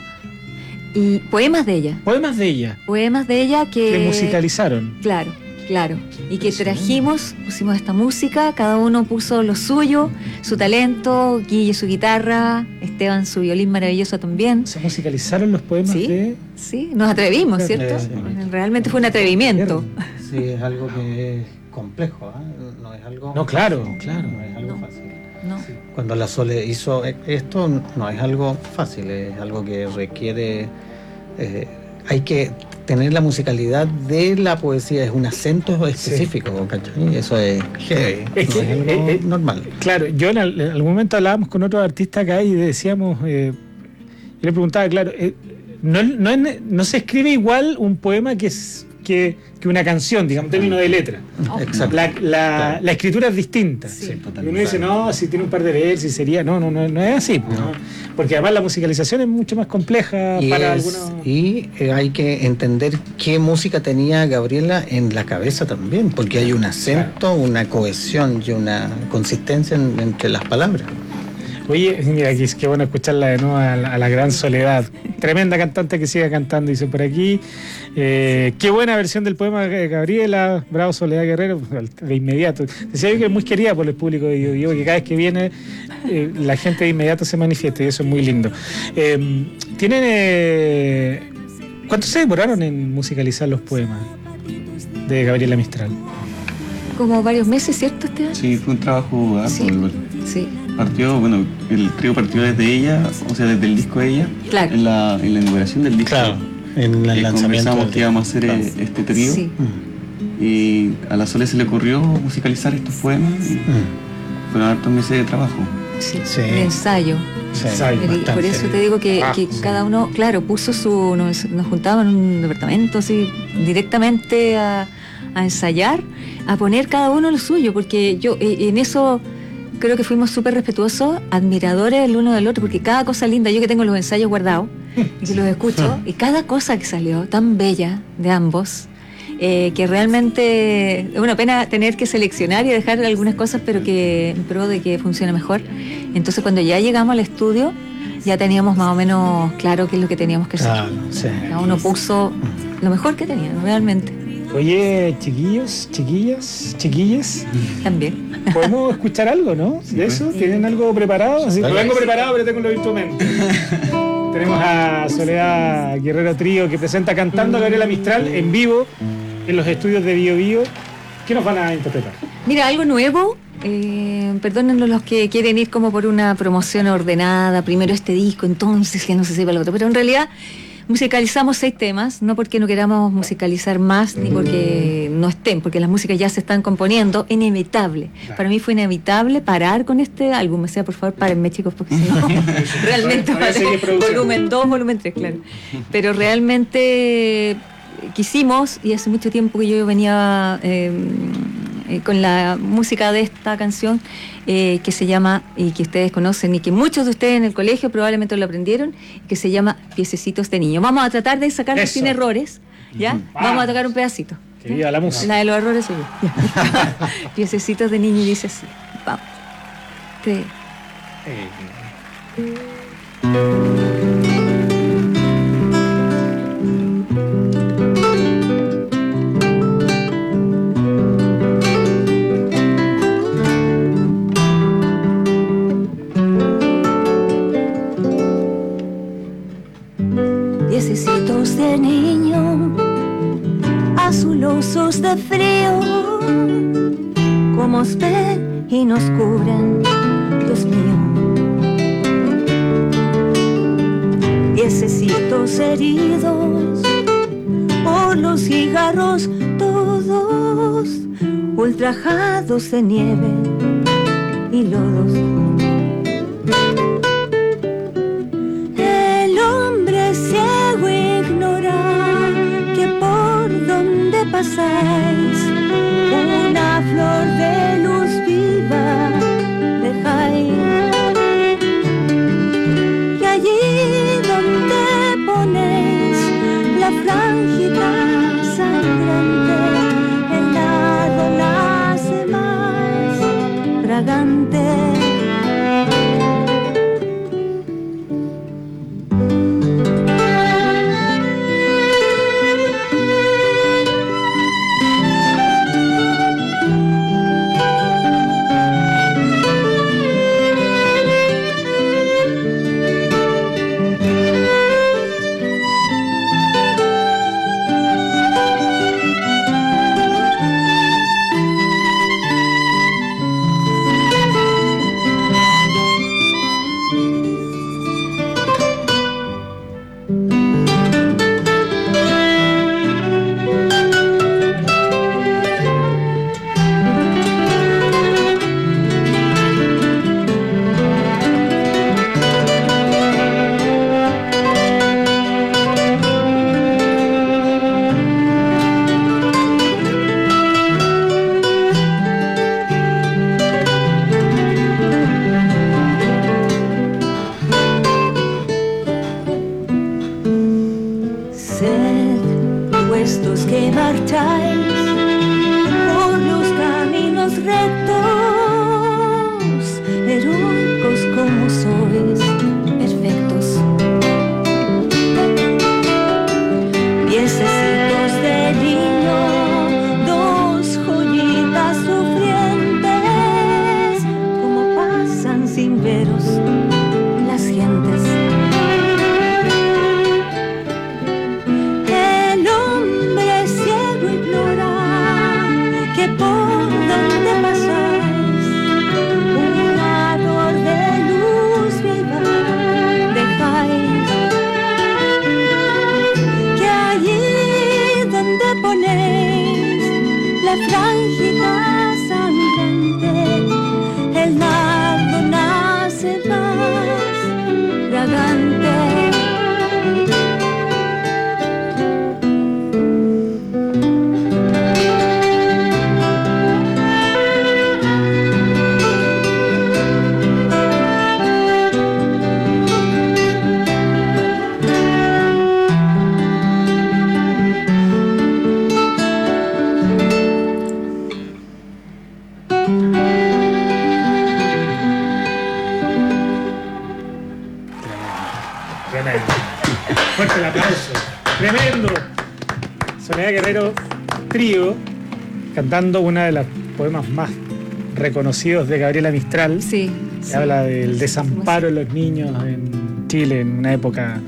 Y poemas de ella. Poemas de ella, Poemas de ella que... que musicalizaron. Claro, claro. Y que trajimos, pusimos esta música, cada uno puso lo suyo, su talento, Guille su guitarra, Esteban su violín maravilloso también. ¿Se musicalizaron los poemas Sí, de...? sí, nos atrevimos, ¿cierto? Eh, sí. Realmente fue un atrevimiento. Sí, es algo que es complejo, ¿ah? No es algo... No, claro, claro. No es algo fácil. No. Cuando la Sole hizo esto, no es algo fácil, es algo que requiere... eh, hay que tener la musicalidad de la poesía, es un acento específico, ¿cachai? Eso es heavy, Es no que, es algo eh, eh, normal. Claro, yo en, al- en algún momento hablábamos con otros artistas acá y decíamos, eh, yo le preguntaba, claro, eh, no, no, es- no se escribe igual un poema que, es, que, que una canción, digamos, en términos de letra. Exacto. La, la, Claro. la escritura es distinta. Y uno dice, no, si tiene un par de versos, sería. No, no, no, no es así. pues, ¿no? Porque además la musicalización es mucho más compleja Y, para es- algunos. y eh, hay que entender qué música tenía Gabriela en la cabeza también, porque hay un acento, una cohesión y una consistencia en- entre las palabras. Oye, mira, aquí, qué bueno escucharla de nuevo a la, a la gran Soledad. Tremenda cantante que siga cantando, dice por aquí. Eh, qué buena versión del poema de Gabriela, bravo Soledad Guerrero, de inmediato. Decía yo que es muy querida por el público de Bio, que cada vez que viene eh, la gente de inmediato se manifiesta y eso es muy lindo. Eh, ¿Tienen... Eh, ¿Cuánto se demoraron en musicalizar los poemas de Gabriela Mistral? Como varios meses, ¿cierto, Esteban? Sí, fue un trabajo arduo. Sí. igual. Sí. Partió, bueno, el trío partió desde ella, o sea, desde el disco de ella, Claro. en la, en la inauguración del disco. Claro, en el Eh, lanzamiento Conversamos del que íbamos a hacer disco. eh, este trío. Sí. Y a la Sole se le ocurrió musicalizar estos poemas y fueron hartos meses de trabajo. Sí, Sí. de ensayo. Sí, Pero y por bastante. eso te digo que, Ah, que sí. cada uno, claro, puso su. Nos, nos juntábamos en un departamento así, directamente a, a ensayar, a poner cada uno lo suyo, porque yo eh, en eso creo que fuimos súper respetuosos, admiradores el uno del otro, porque cada cosa linda, yo que tengo los ensayos guardados y que los escucho, y cada cosa que salió tan bella de ambos. Eh, que realmente es una pena tener que seleccionar y dejar algunas cosas, pero que en pro de que funcione mejor. Entonces cuando ya llegamos al estudio ya teníamos más o menos claro qué es lo que teníamos que hacer. Claro, sí. Cada uno puso lo mejor que tenía, realmente. Oye, chiquillos, chiquillas, chiquillas. También. ¿Podemos escuchar algo, no? ¿De eso? ¿Tienen algo preparado? Sí, no vengo preparado, pero tengo los instrumentos. Tenemos a Soledad Guerrero Trío que presenta Cantando a Gabriela Mistral en vivo en los estudios de Bio Bio. ¿Qué nos van a interpretar? Mira, algo nuevo. Eh, perdónenlo los que quieren ir como por una promoción ordenada, primero este disco, entonces que no se sepa lo otro, pero en realidad musicalizamos seis temas, no porque no queramos musicalizar más, ni porque no estén, porque las músicas ya se están componiendo, inevitable. Claro. Para mí fue inevitable parar con este álbum, o sea, por favor, párenme, chicos, porque si no, realmente va a ser volumen dos, volumen tres, claro. Pero realmente quisimos, y hace mucho tiempo que yo venía eh, eh, con la música de esta canción, eh, que se llama, y que ustedes conocen, y que muchos de ustedes en el colegio probablemente lo aprendieron, que se llama Piececitos de Niño. Vamos a tratar de sacarlo Eso. sin errores, ¿ya? Uh-huh. Vamos a tocar un pedacito. Que viva la música. La de los errores soy yo. Piececitos de Niño, y dice así. Vamos. Tres. Eh. Piececitos de niño, azulosos de frío, como os ven y nos cubren, Dios mío. Piececitos heridos por los cigarros todos, ultrajados de nieve y lodos. Pasáis una flor de luz viva, dejáis, y allí donde ponéis la frangita sangrante, el lado nace más fragante. Fuerte el aplauso. Tremendo. Soledad Guerrero Trío, cantando uno de los poemas más reconocidos de Gabriela Mistral. Sí. Que sí. habla del desamparo de los niños en Chile en una época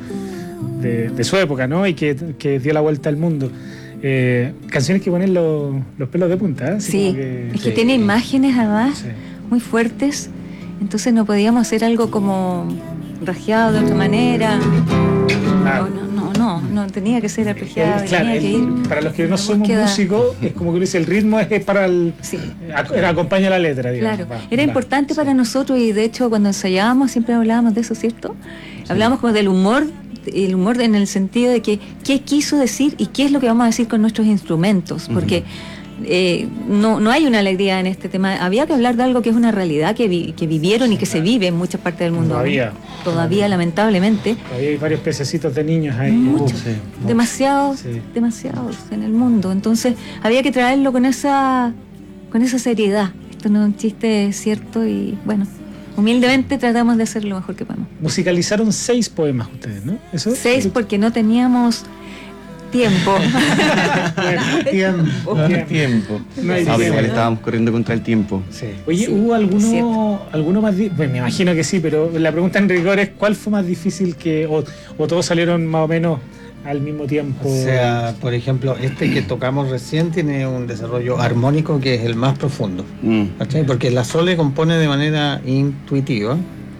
de, de su época, ¿no? Y que, que dio la vuelta al mundo. Eh, canciones que ponen los, los pelos de punta, ¿eh? Sí, que, es que sí. Tiene imágenes además sí. muy fuertes, entonces no podíamos hacer algo como rajeado de otra manera. Ah. No, no, no, no. no tenía que ser arpegiado, claro, tenía el, que ir. Para los que no somos búsqueda. músicos, es como que dice, el ritmo es para el. Sí. Era, acompaña la letra, digamos. Claro, Va, era va. importante para nosotros y de hecho cuando ensayábamos siempre hablábamos de eso, ¿cierto? Sí. Hablábamos como del humor, el humor en el sentido de que qué quiso decir y qué es lo que vamos a decir con nuestros instrumentos, porque uh-huh. eh, no, no hay una alegría en este tema. Había que hablar de algo que es una realidad que, vi, que vivieron y que se vive en muchas partes del mundo. Todavía. Todavía, lamentablemente. Todavía hay varios pececitos de niños ahí. Muchos, uh, sí, demasiados, sí. demasiados en el mundo. Entonces había que traerlo con esa, con esa seriedad. Esto no es un chiste, cierto, y bueno, humildemente tratamos de hacer lo mejor que podemos. Musicalizaron seis poemas ustedes, ¿no? ¿Eso? Seis porque no teníamos tiempo. bueno, tiempo. No hay tiempo. No hay tiempo. Igual estábamos corriendo contra el tiempo. Sí. Oye, sí, ¿hubo alguno, alguno más difícil? Bueno, me imagino que sí, pero la pregunta en rigor es ¿cuál fue más difícil que o, o todos salieron más o menos al mismo tiempo? O sea, por ejemplo, este que tocamos recién tiene un desarrollo armónico que es el más profundo. Mm. ¿Cachai? Porque la Sole compone de manera intuitiva,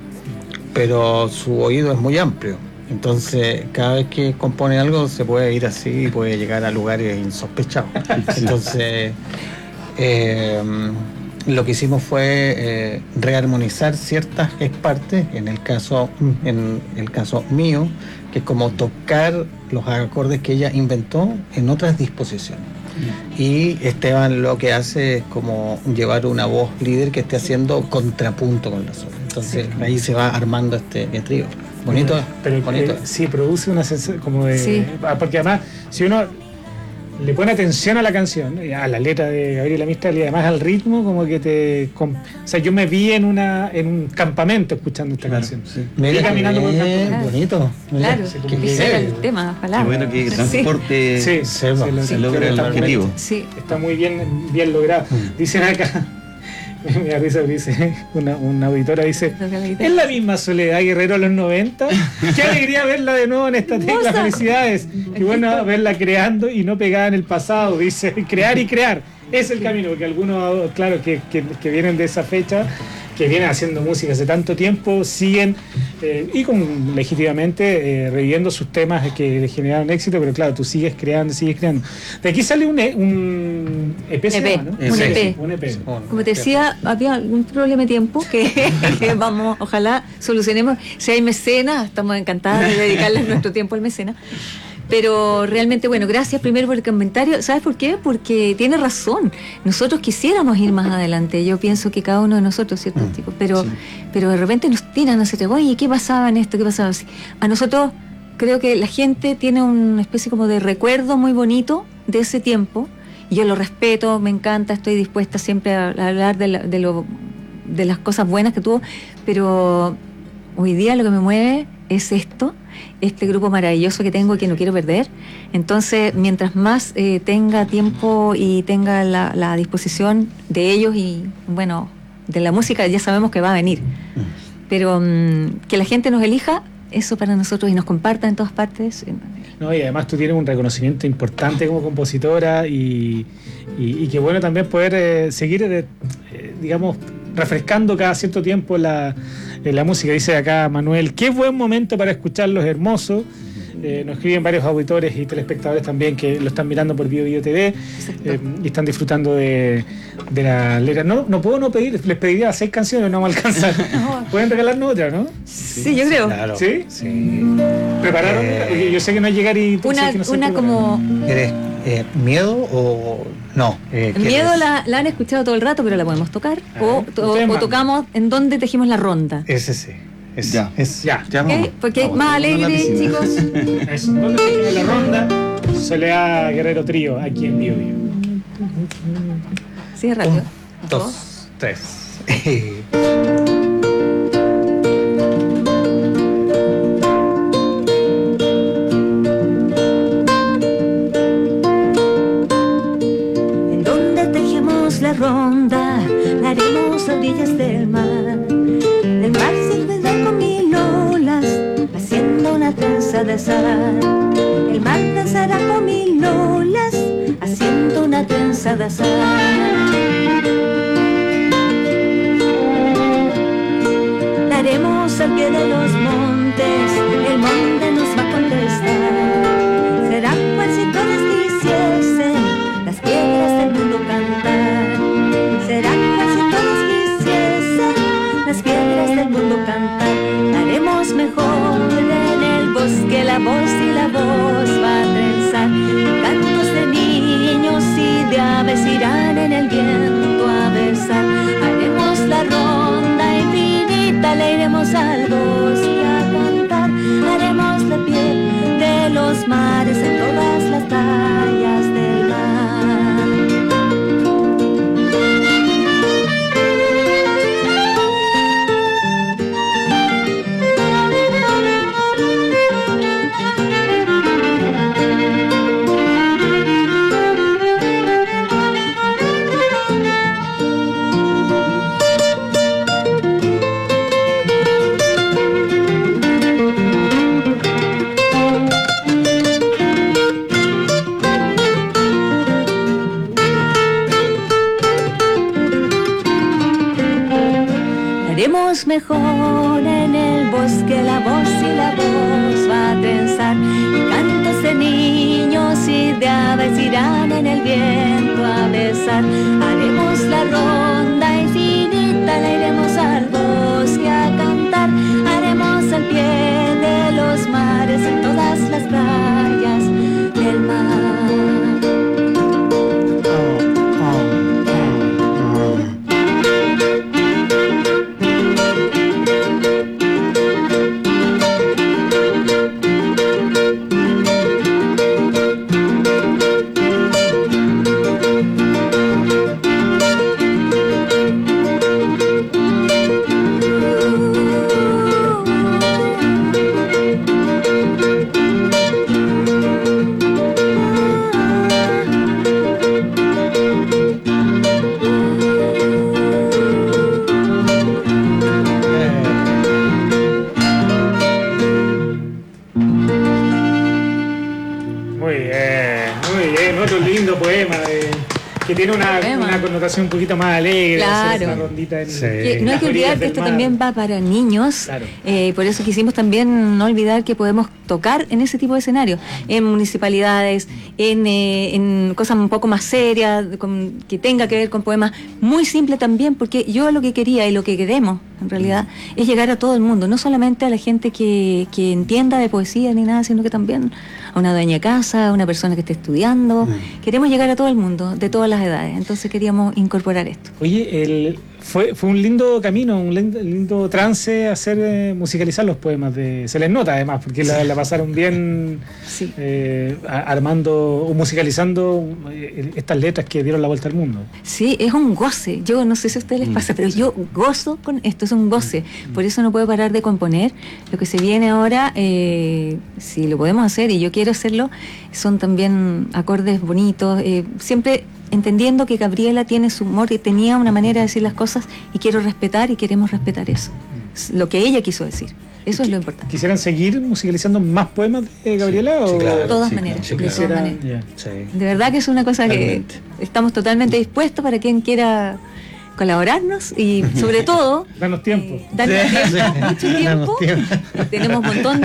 pero su oído es muy amplio. Entonces, cada vez que compone algo se puede ir así y puede llegar a lugares insospechados. Entonces, eh, lo que hicimos fue eh, rearmonizar ciertas partes, en el caso, en el caso mío, que es como tocar los acordes que ella inventó en otras disposiciones. Y Esteban lo que hace es como llevar una voz líder que esté haciendo contrapunto con la sola. Entonces, sí. ahí se va armando este trío. Bonito, pero bonito. Eh, sí, produce una sensación como de... Sí. Porque además, si uno le pone atención a la canción, a la letra de Gabriela Mistral y además al ritmo, como que te... O sea, yo me vi en una en un campamento escuchando esta claro, canción. Sí. Mira, caminando por un campamento. Bonito. Mira, claro, que quisiera el tema, ojalá. Qué bueno que transporte sí. sí, se, se, se logra el objetivo. Sí. Está muy bien, bien logrado. Mm. Dicen acá... Me da risa, dice una, una auditora, dice es la misma Soledad Guerrero a los noventa, qué alegría verla de nuevo en esta tecla, felicidades, y bueno verla creando y no pegada en el pasado, dice, crear y crear es el camino, porque algunos, claro, que, que, que vienen de esa fecha, que vienen haciendo música hace tanto tiempo, siguen eh, y con, legítimamente eh, reviviendo sus temas que le generaron éxito, pero claro, tú sigues creando, sigues creando. De aquí sale un, un E P, E P, ¿no? un E P. Un E P. Como te decía, había algún problema de tiempo que, que vamos, ojalá solucionemos. Si hay mecenas, estamos encantados de dedicarles nuestro tiempo al mecenas. Pero realmente, bueno, gracias primero por el comentario. ¿Sabes por qué? Porque tiene razón. Nosotros quisiéramos ir más adelante. Yo pienso que cada uno de nosotros, ¿cierto, mm, chicos? Pero, sí. pero de repente nos tiran a hacer, oye, ¿qué pasaba en esto? ¿Qué pasaba así? A nosotros creo que la gente tiene una especie como de recuerdo muy bonito de ese tiempo. Y yo lo respeto, me encanta, estoy dispuesta siempre a, a hablar de, la, de, lo, de las cosas buenas que tuvo. Pero hoy día lo que me mueve es esto. Este grupo maravilloso que tengo y que no quiero perder. Entonces, mientras más eh, tenga tiempo y tenga la, la disposición de ellos y, bueno, de la música, ya sabemos que va a venir. Pero um, que la gente nos elija, eso para nosotros, y nos comparta en todas partes. No, y además tú tienes un reconocimiento importante como compositora y, y, y que bueno también poder eh, seguir, eh, digamos, refrescando cada cierto tiempo la, eh, la música. Dice acá Manuel, qué buen momento para escucharlos, hermoso. Eh, nos escriben varios auditores y telespectadores también que lo están mirando por Bio Bio T V eh, y están disfrutando de, de la letra. No, no puedo no pedir, les pediría seis canciones, no me alcanzan. Pueden regalarnos otra, ¿no? Sí, sí, yo creo. Claro. ¿Sí? Sí. ¿Prepararon? Eh, yo sé que no es llegar y... Una, que no una como... ¿Eres eh, miedo o no? Eh, miedo la, la han escuchado todo el rato, pero la podemos tocar. O, o, o tocamos en donde tejimos la ronda. Ese sí. Es, ya, es, ya, ya ¿okay? vamos. Porque vamos, más alegre, chicos. Eso, ¿dónde tejimos la ronda? Soledad Guerrero Trío, aquí en Bio Bio. Sí, rápido. Un, dos, tres. En donde tejemos la ronda, la haremos a orillas del mar. El mar se vendrá con mil olas, haciendo una trenza de azar. El mar danzará con mil olas, haciendo una trenza de azar. La haremos al pie de los montes, el monte nos va a contestar. iremos al bosque a cantar, haremos la piel de los mares en todas las tallas del mar. Mejor en el bosque la voz y la voz va a trenzar, y cantos de niños y de aves irán en el viento a besar. Haremos la ronda infinita, la iremos al bosque a cantar, haremos al pie de los mares en todas las playas del mar. Que tiene una, una connotación un poquito más alegre, claro. Hacer esta rondita en, Sí. Que no hay que olvidar que esto mar. También va para niños, claro. eh, por eso quisimos también no olvidar que podemos tocar en ese tipo de escenarios, en municipalidades, en, eh, en cosas un poco más serias, con, que tenga que ver con poemas muy simples también, porque yo lo que quería y lo que queremos en realidad es llegar a todo el mundo, no solamente a la gente que, que entienda de poesía ni nada, sino que también a una dueña de casa, a una persona que esté estudiando. Mm. Queremos llegar a todo el mundo, de todas las edades, entonces queríamos incorporar esto. Oye, el, fue, fue un lindo camino, un lindo, lindo trance hacer eh, musicalizar los poemas, de, se les nota además, porque sí. la, la pasaron bien sí. eh, armando o musicalizando eh, estas letras que dieron la vuelta al mundo. Sí, es un goce, yo no sé si a ustedes les pasa, mm. pero yo gozo con esto, es un goce, mm. por eso no puedo parar de componer. Lo que se viene ahora, eh, si lo podemos hacer y yo quiero hacerlo, son también acordes bonitos, eh, siempre entendiendo que Gabriela tiene su humor y tenía una manera de decir las cosas y quiero respetar y queremos respetar eso, lo que ella quiso decir. Eso es lo importante. ¿Quisieran seguir musicalizando más poemas de Gabriela? Sí, o? claro, de todas sí, maneras. Sí, de claro. todas maneras. Yeah. Sí. De verdad que es una cosa totalmente. Que estamos totalmente dispuestos para quien quiera colaborarnos y sobre todo darnos tiempo, eh, darnos sí, tiempo, sí. mucho tiempo. tiempo. Tenemos un montón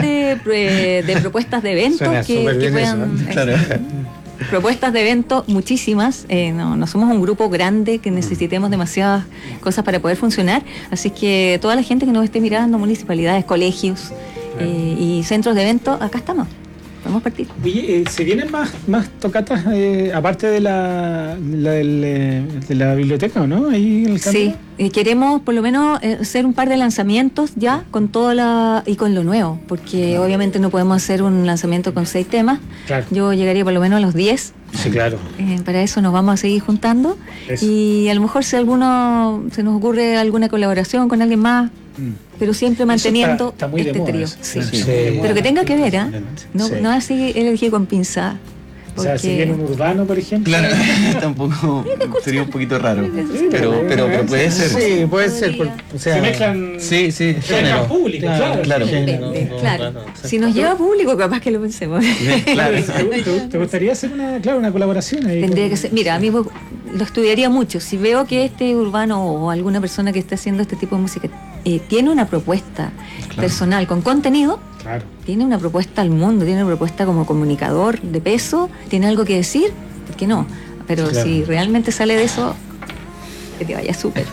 de, de propuestas de eventos que, que puedan eso, claro. eh, propuestas de eventos muchísimas, eh, no, no somos un grupo grande que necesitemos demasiadas cosas para poder funcionar, así que toda la gente que nos esté mirando, municipalidades, colegios eh, y centros de eventos, acá estamos. Podemos partir. Oye, eh, ¿se vienen más, más tocatas eh, aparte de la, la del, eh, de la biblioteca o no? Ahí en el campo. Sí, eh, queremos por lo menos eh, hacer un par de lanzamientos ya con toda la y con lo nuevo, porque uh-huh. obviamente no podemos hacer un lanzamiento con seis temas. Claro. Yo llegaría por lo menos a los diez. Sí, claro. Eh, para eso nos vamos a seguir juntando eso. Y a lo mejor si alguno se nos ocurre alguna colaboración con alguien más. Mm. Pero siempre manteniendo está, está este moda, trío. Sí. Sí. Sí. Pero que tenga que ver, ¿eh? No, sí. no así elegir con pinza. Porque... O sea, si viene un urbano, por ejemplo. Claro, tampoco sería un poquito raro. Sí, pero, pero, pero puede ser. Sí, puede ser. Por, o sea, se mezclan. Sí, sí. Se mezclan público, claro. Claro. Género, eh, eh, claro. No, no, si nos lleva público, capaz que lo pensemos. Claro. ¿Te, te gustaría hacer una, claro, una colaboración ahí? Tendría con... que ser. Mira, a mí lo estudiaría mucho. Si veo que este urbano o alguna persona que esté haciendo este tipo de música eh, tiene una propuesta claro. personal con contenido. Claro. Tiene una propuesta al mundo, tiene una propuesta como comunicador de peso, tiene algo que decir, ¿por qué no? Pero claro. si realmente sale de eso, Que te vaya súper.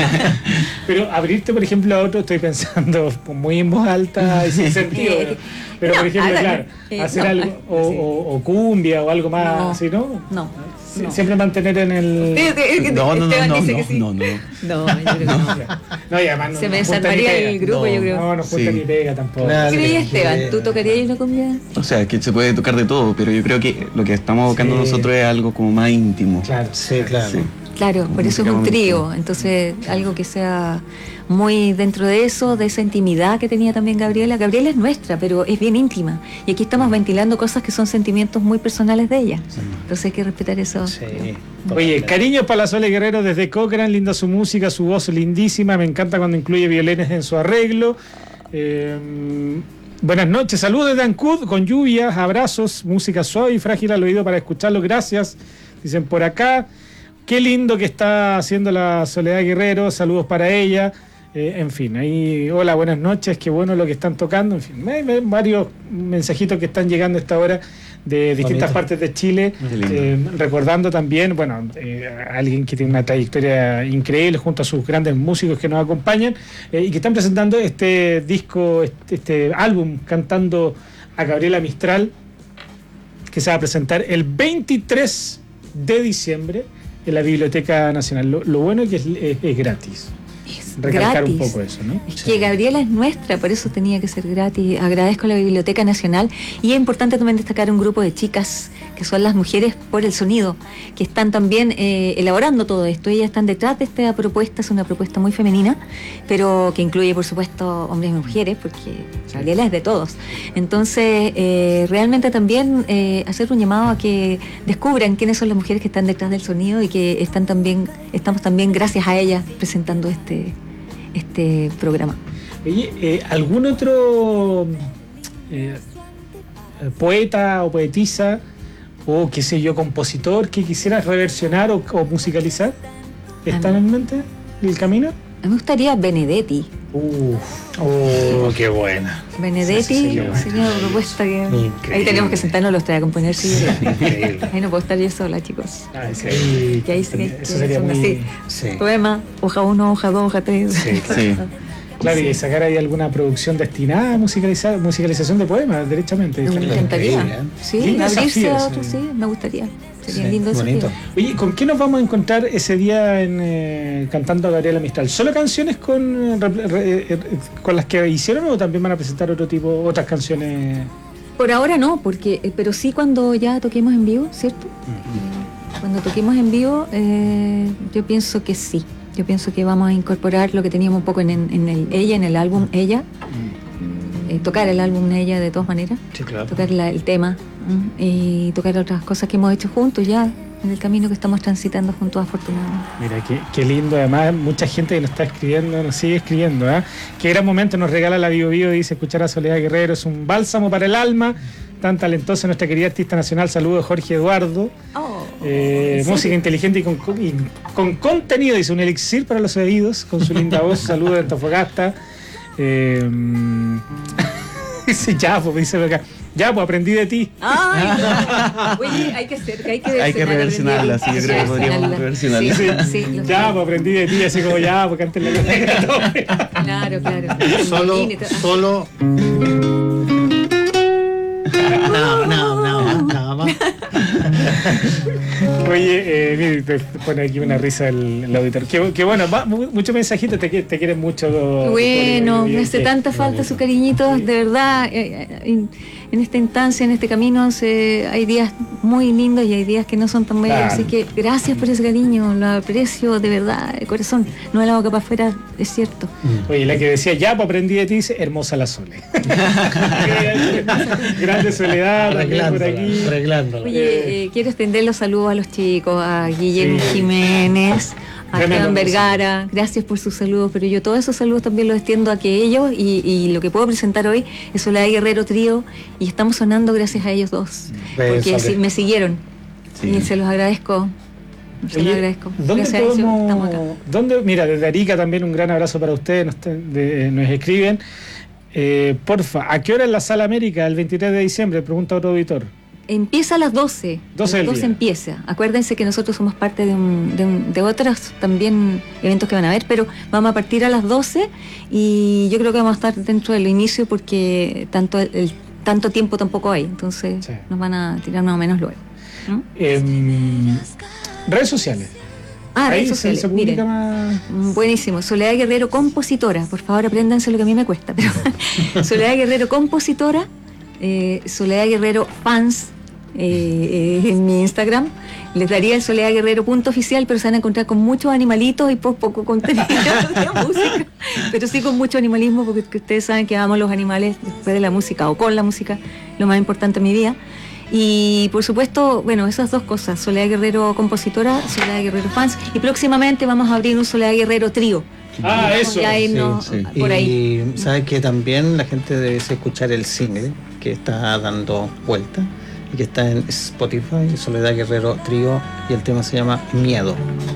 Pero abrirte, por ejemplo, a otro, estoy pensando muy en voz alta y sin sentido. Pero, pero No, por ejemplo, hágalo. claro, Eh, hacer no. algo, o, o, o cumbia o algo más No. así, ¿no? No. Sie- no. Siempre mantener en el. Sí, sí, sí, No, no, no, Esteban no, dice no, que sí. no, no. No, yo creo que no. No, y además no, Se me no junta ni desarmaría pega. el grupo, no, yo creo. No, no junta Sí. ni pega tampoco. Claro. ¿Qué crees, que- Esteban? ¿Tú tocarías una cumbia? O sea, que se puede tocar de todo, pero yo creo que lo que estamos buscando Sí. nosotros es algo como más íntimo. Claro. Sí, claro. Sí. Claro, por eso es un Música trío, entonces algo que sea muy dentro de eso, de esa intimidad que tenía también Gabriela. Gabriela es nuestra, pero es bien íntima, y aquí estamos ventilando cosas que son sentimientos muy personales de ella, entonces hay que respetar eso. Sí. Oye, cariños para la Sole Guerrero desde Cochrane, linda su música, su voz lindísima, me encanta cuando incluye violines en su arreglo. Eh, buenas noches, saludos desde Ancud, con lluvias, abrazos, música suave y frágil al oído para escucharlo, gracias, dicen por acá. Qué lindo que está haciendo la Soledad Guerrero, saludos para ella. Eh, en fin, ahí, hola, buenas noches, qué bueno lo que están tocando. En fin, hay, hay varios mensajitos que están llegando a esta hora de distintas Bonito. partes de Chile, Qué lindo. eh, recordando también, bueno, eh, a alguien que tiene una trayectoria increíble junto a sus grandes músicos que nos acompañan eh, y que están presentando este disco, este, este álbum, cantando a Gabriela Mistral, que se va a presentar el veintitrés de diciembre en la Biblioteca Nacional. Lo, lo bueno es que es, es- es gratis. Es Recalcar gratis. un poco eso, ¿no? Es que Gabriela es nuestra, por eso tenía que ser gratis. Agradezco a la Biblioteca Nacional y es importante también destacar un grupo de chicas que son las mujeres por el sonido, que están también eh, elaborando todo esto. Ellas están detrás de esta propuesta, es una propuesta muy femenina, pero que incluye, por supuesto, hombres y mujeres, porque Gabriela es de todos. Entonces, eh, realmente también eh, hacer un llamado a que descubran quiénes son las mujeres que están detrás del sonido y que están también, estamos también, gracias a ellas, presentando este, este programa. Oye, eh, ¿algún otro eh, poeta o poetisa o qué sé yo, compositor que quisieras reversionar o, o musicalizar? ¿Están en mente el camino? A mí me gustaría Benedetti. Uf, oh, qué buena. Benedetti Sí, sí, sería, sí, una propuesta que... Increíble. Ahí tenemos que sentarnos los tres a componer. Sí, Increíble. ahí no puedo estar yo sola, chicos. Ah, ese ahí- Y ahí sí que, que eso sería son muy... así. Sí. Poema, hoja uno, hoja dos, hoja tres. Sí, Sí. Claro, y sacar ahí alguna producción destinada a musicalizar, musicalización de poemas, derechamente. Me Estaría encantaría. Increíble, ¿eh? Sí, Lindo abrirse desafío, a otro, sí. sí, me gustaría. Sería Sí, un lindo bonito. desafío. Oye, ¿con qué nos vamos a encontrar ese día en, eh, cantando a Gabriela Mistral? ¿Solo canciones con, eh, re- re- eh, con las que hicieron o también van a presentar otro tipo, otras canciones? Por ahora no, porque, eh, pero sí cuando ya toquemos en vivo, ¿cierto? Cuando toquemos en vivo, eh, yo pienso que sí. Yo pienso que vamos a incorporar lo que teníamos un poco en, en- en el ella, en el álbum ella, eh, tocar el álbum ella de todas maneras, Sí, claro. tocar la- el tema mm, y tocar otras cosas que hemos hecho juntos ya en el camino que estamos transitando juntos afortunadamente. Mira, qué, qué lindo. Además, mucha gente que nos está escribiendo, nos sigue escribiendo. ¿eh? Qué gran momento nos regala la Bio Bio, dice, escuchar a Soledad Guerrero. Es un bálsamo para el alma. Tan talentosa nuestra querida artista nacional. Saludos, Jorge Eduardo. Eh, ¿en serio? música inteligente y con, y con contenido, dice, un elixir para los oídos, con su linda voz. Saludos de Antofagasta. Eh, dice, ya, pues, dice acá. Ya, pues aprendí de ti. Ay, no. Oye, hay que hacer, hay que Hay que reversionarla, sí, yo creo que podríamos reversionarla. Sí, Sí, sí, lo- ya, pues aprendí de ti, así como ya, porque antes la Claro, claro. Solo, Violín y todo. solo. No, no, no, nada más. Oye, eh, mire, te pone aquí una risa el, el auditor. Qué, qué bueno, va, mu- muchos mensajitos, te, qui- te quieren mucho. Bueno, me hace Qué- tanta falta su cariñito, de verdad. eh, eh, En, en esta instancia, en este camino, se, hay días muy lindos y hay días que no son tan bellos. Claro. Así que gracias por ese cariño, lo aprecio de verdad, de corazón. No de la boca para afuera, es cierto. Oye, la que decía, ya, pues aprendí de ti, dice, hermosa la Sole. Grande Soledad, también por aquí. Arreglándola. Oye, eh, quiero extender los saludos a los chicos, a Guillermo Sí. Jiménez, a Tremendo Esteban músico. Vergara, gracias por sus saludos, pero yo todos esos saludos también los extiendo a que ellos, y, y lo que puedo presentar hoy es Soledad Guerrero Trío, y estamos sonando gracias a ellos dos, porque Sole. sí, me siguieron, Sí. y se los agradezco, se los Oye, agradezco. ¿dónde Gracias a ellos estamos acá. podemos, dónde, mira, desde Arica también un gran abrazo para ustedes, nos, te- de- nos escriben. Eh, porfa, ¿a qué hora en la Sala América el veintitrés de diciembre? Pregunta otro auditor. Empieza a las doce. doce a del las doce día. empieza. Acuérdense que nosotros somos parte de, un, de, un, de otros también eventos que van a haber, pero vamos a partir a las doce y yo creo que vamos a estar dentro del inicio porque tanto el, el tanto tiempo tampoco hay, entonces sí. Nos van a tirar más o menos luego. ¿No? Eh, redes sociales. Ah, Ahí redes sociales. se, se Miren, más... buenísimo. Soledad Guerrero, compositora. Por favor, apréndanse lo que a mí me cuesta. Pero Soledad Guerrero, compositora. Eh, Soledad Guerrero, fans. Eh, eh, en mi Instagram les daría el soledad guerrero punto oficial, pero se van a encontrar con muchos animalitos y pues poco contenido de música, pero sí con mucho animalismo, porque ustedes saben que amo los animales después de la música o con la música, lo más importante en mi vida. Y por supuesto, bueno, esas dos cosas, Soledad Guerrero compositora, Soledad Guerrero fans, y próximamente vamos a abrir un Soledad Guerrero trío. Ah, eso. Ya no, sí, sí. Por y ahí. sabe que también la gente debe escuchar el single que está dando vuelta y que está en Spotify, Soledad Guerrero Trío, y el tema se llama Miedo.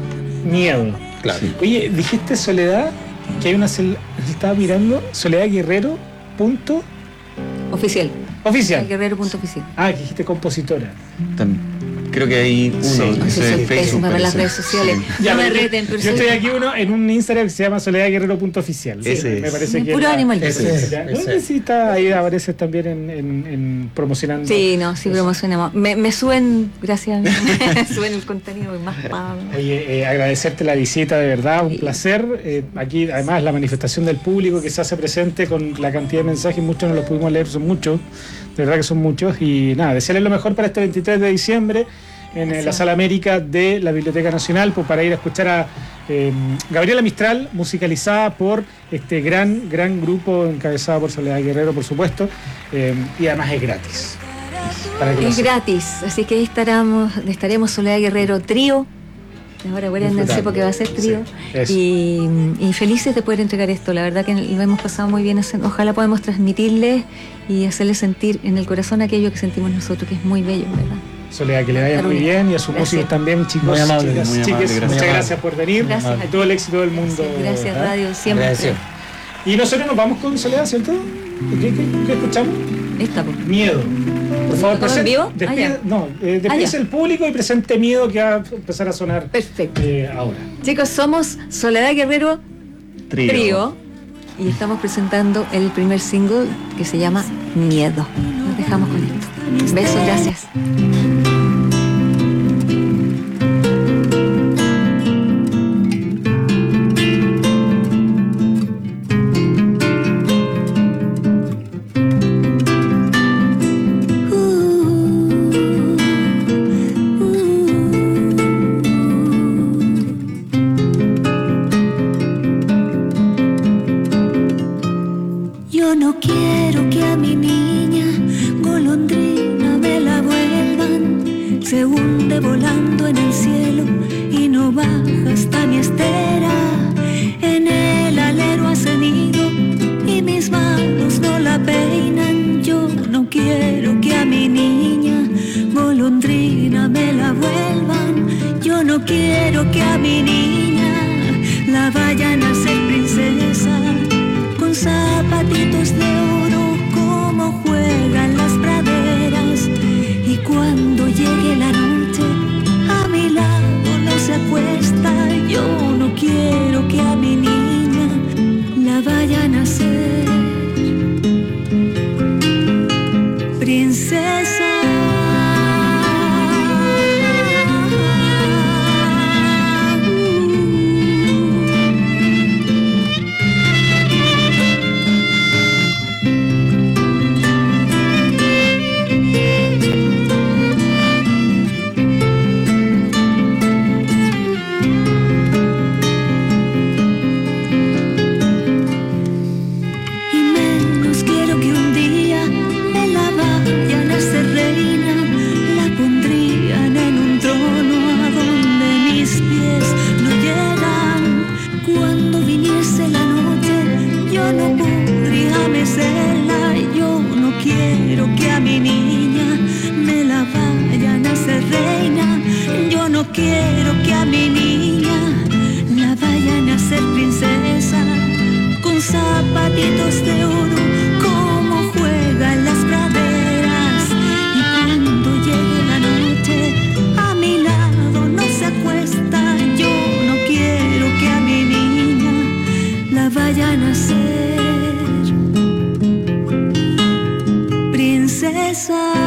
Miedo. Claro. Sí. Oye, dijiste Soledad, que hay una, estaba mirando, Soledad Guerrero punto oficial. Oficial. Guerrero punto oficial. Ah, que dijiste compositora. También. Creo que hay uno, sí, ese sí, es Facebook. Para las redes sociales. Sí. Ya, no me reten, yo, pero yo estoy aquí uno en un Instagram que se llama soledad guerrero punto oficial. Sí, ese me es. parece sí, que puro animal. Ese es. No necesita, ahí apareces también en, en, en promocionando. Sí, no, sí promocionamos. Me, me suben, gracias a mí, me suben el contenido más pago. Oye, eh, agradecerte la visita, de verdad, un sí. placer. Eh, aquí, además, la manifestación del público que se hace presente con la cantidad de mensajes, muchos no los pudimos leer, son muchos, de verdad que son muchos. Y nada, desearles lo mejor para este veintitrés de diciembre. En eh, la Sala América de la Biblioteca Nacional, pues, para ir a escuchar a eh, Gabriela Mistral, musicalizada por este gran, gran grupo encabezado por Soledad Guerrero, por supuesto, eh, y además es gratis. Para que es gratis, así que ahí estaremos, estaremos Soledad Guerrero Trío. Ahora acuérdense porque va a ser trío. Sí, y, y felices de poder entregar esto. La verdad que lo hemos pasado muy bien. Ojalá podamos transmitirles y hacerles sentir en el corazón aquello que sentimos nosotros, que es muy bello, ¿verdad? Soledad, que le vaya muy bien, y a sus músicos también, chicos. Muy amable, chicas, muy amable, chiques, gracias. muchas gracias por venir. Gracias. Y todo el éxito del mundo. Gracias, gracias ¿verdad? Radio, siempre. Gracias. Y nosotros nos vamos con Soledad, ¿cierto? ¿Qué, qué, qué escuchamos? Esta, pues. Miedo. Por favor, presente. ¿En vivo? Despide, ah, no, eh, despides ah, el público y presente Miedo, que va a empezar a sonar. Perfecto. Eh, ahora. Chicos, somos Soledad Guerrero Trío. Trío y estamos presentando el primer single que se llama Miedo. Nos dejamos con esto. Besos, gracias. Zapatitos de oro, como juega en las praderas, y cuando cabeza.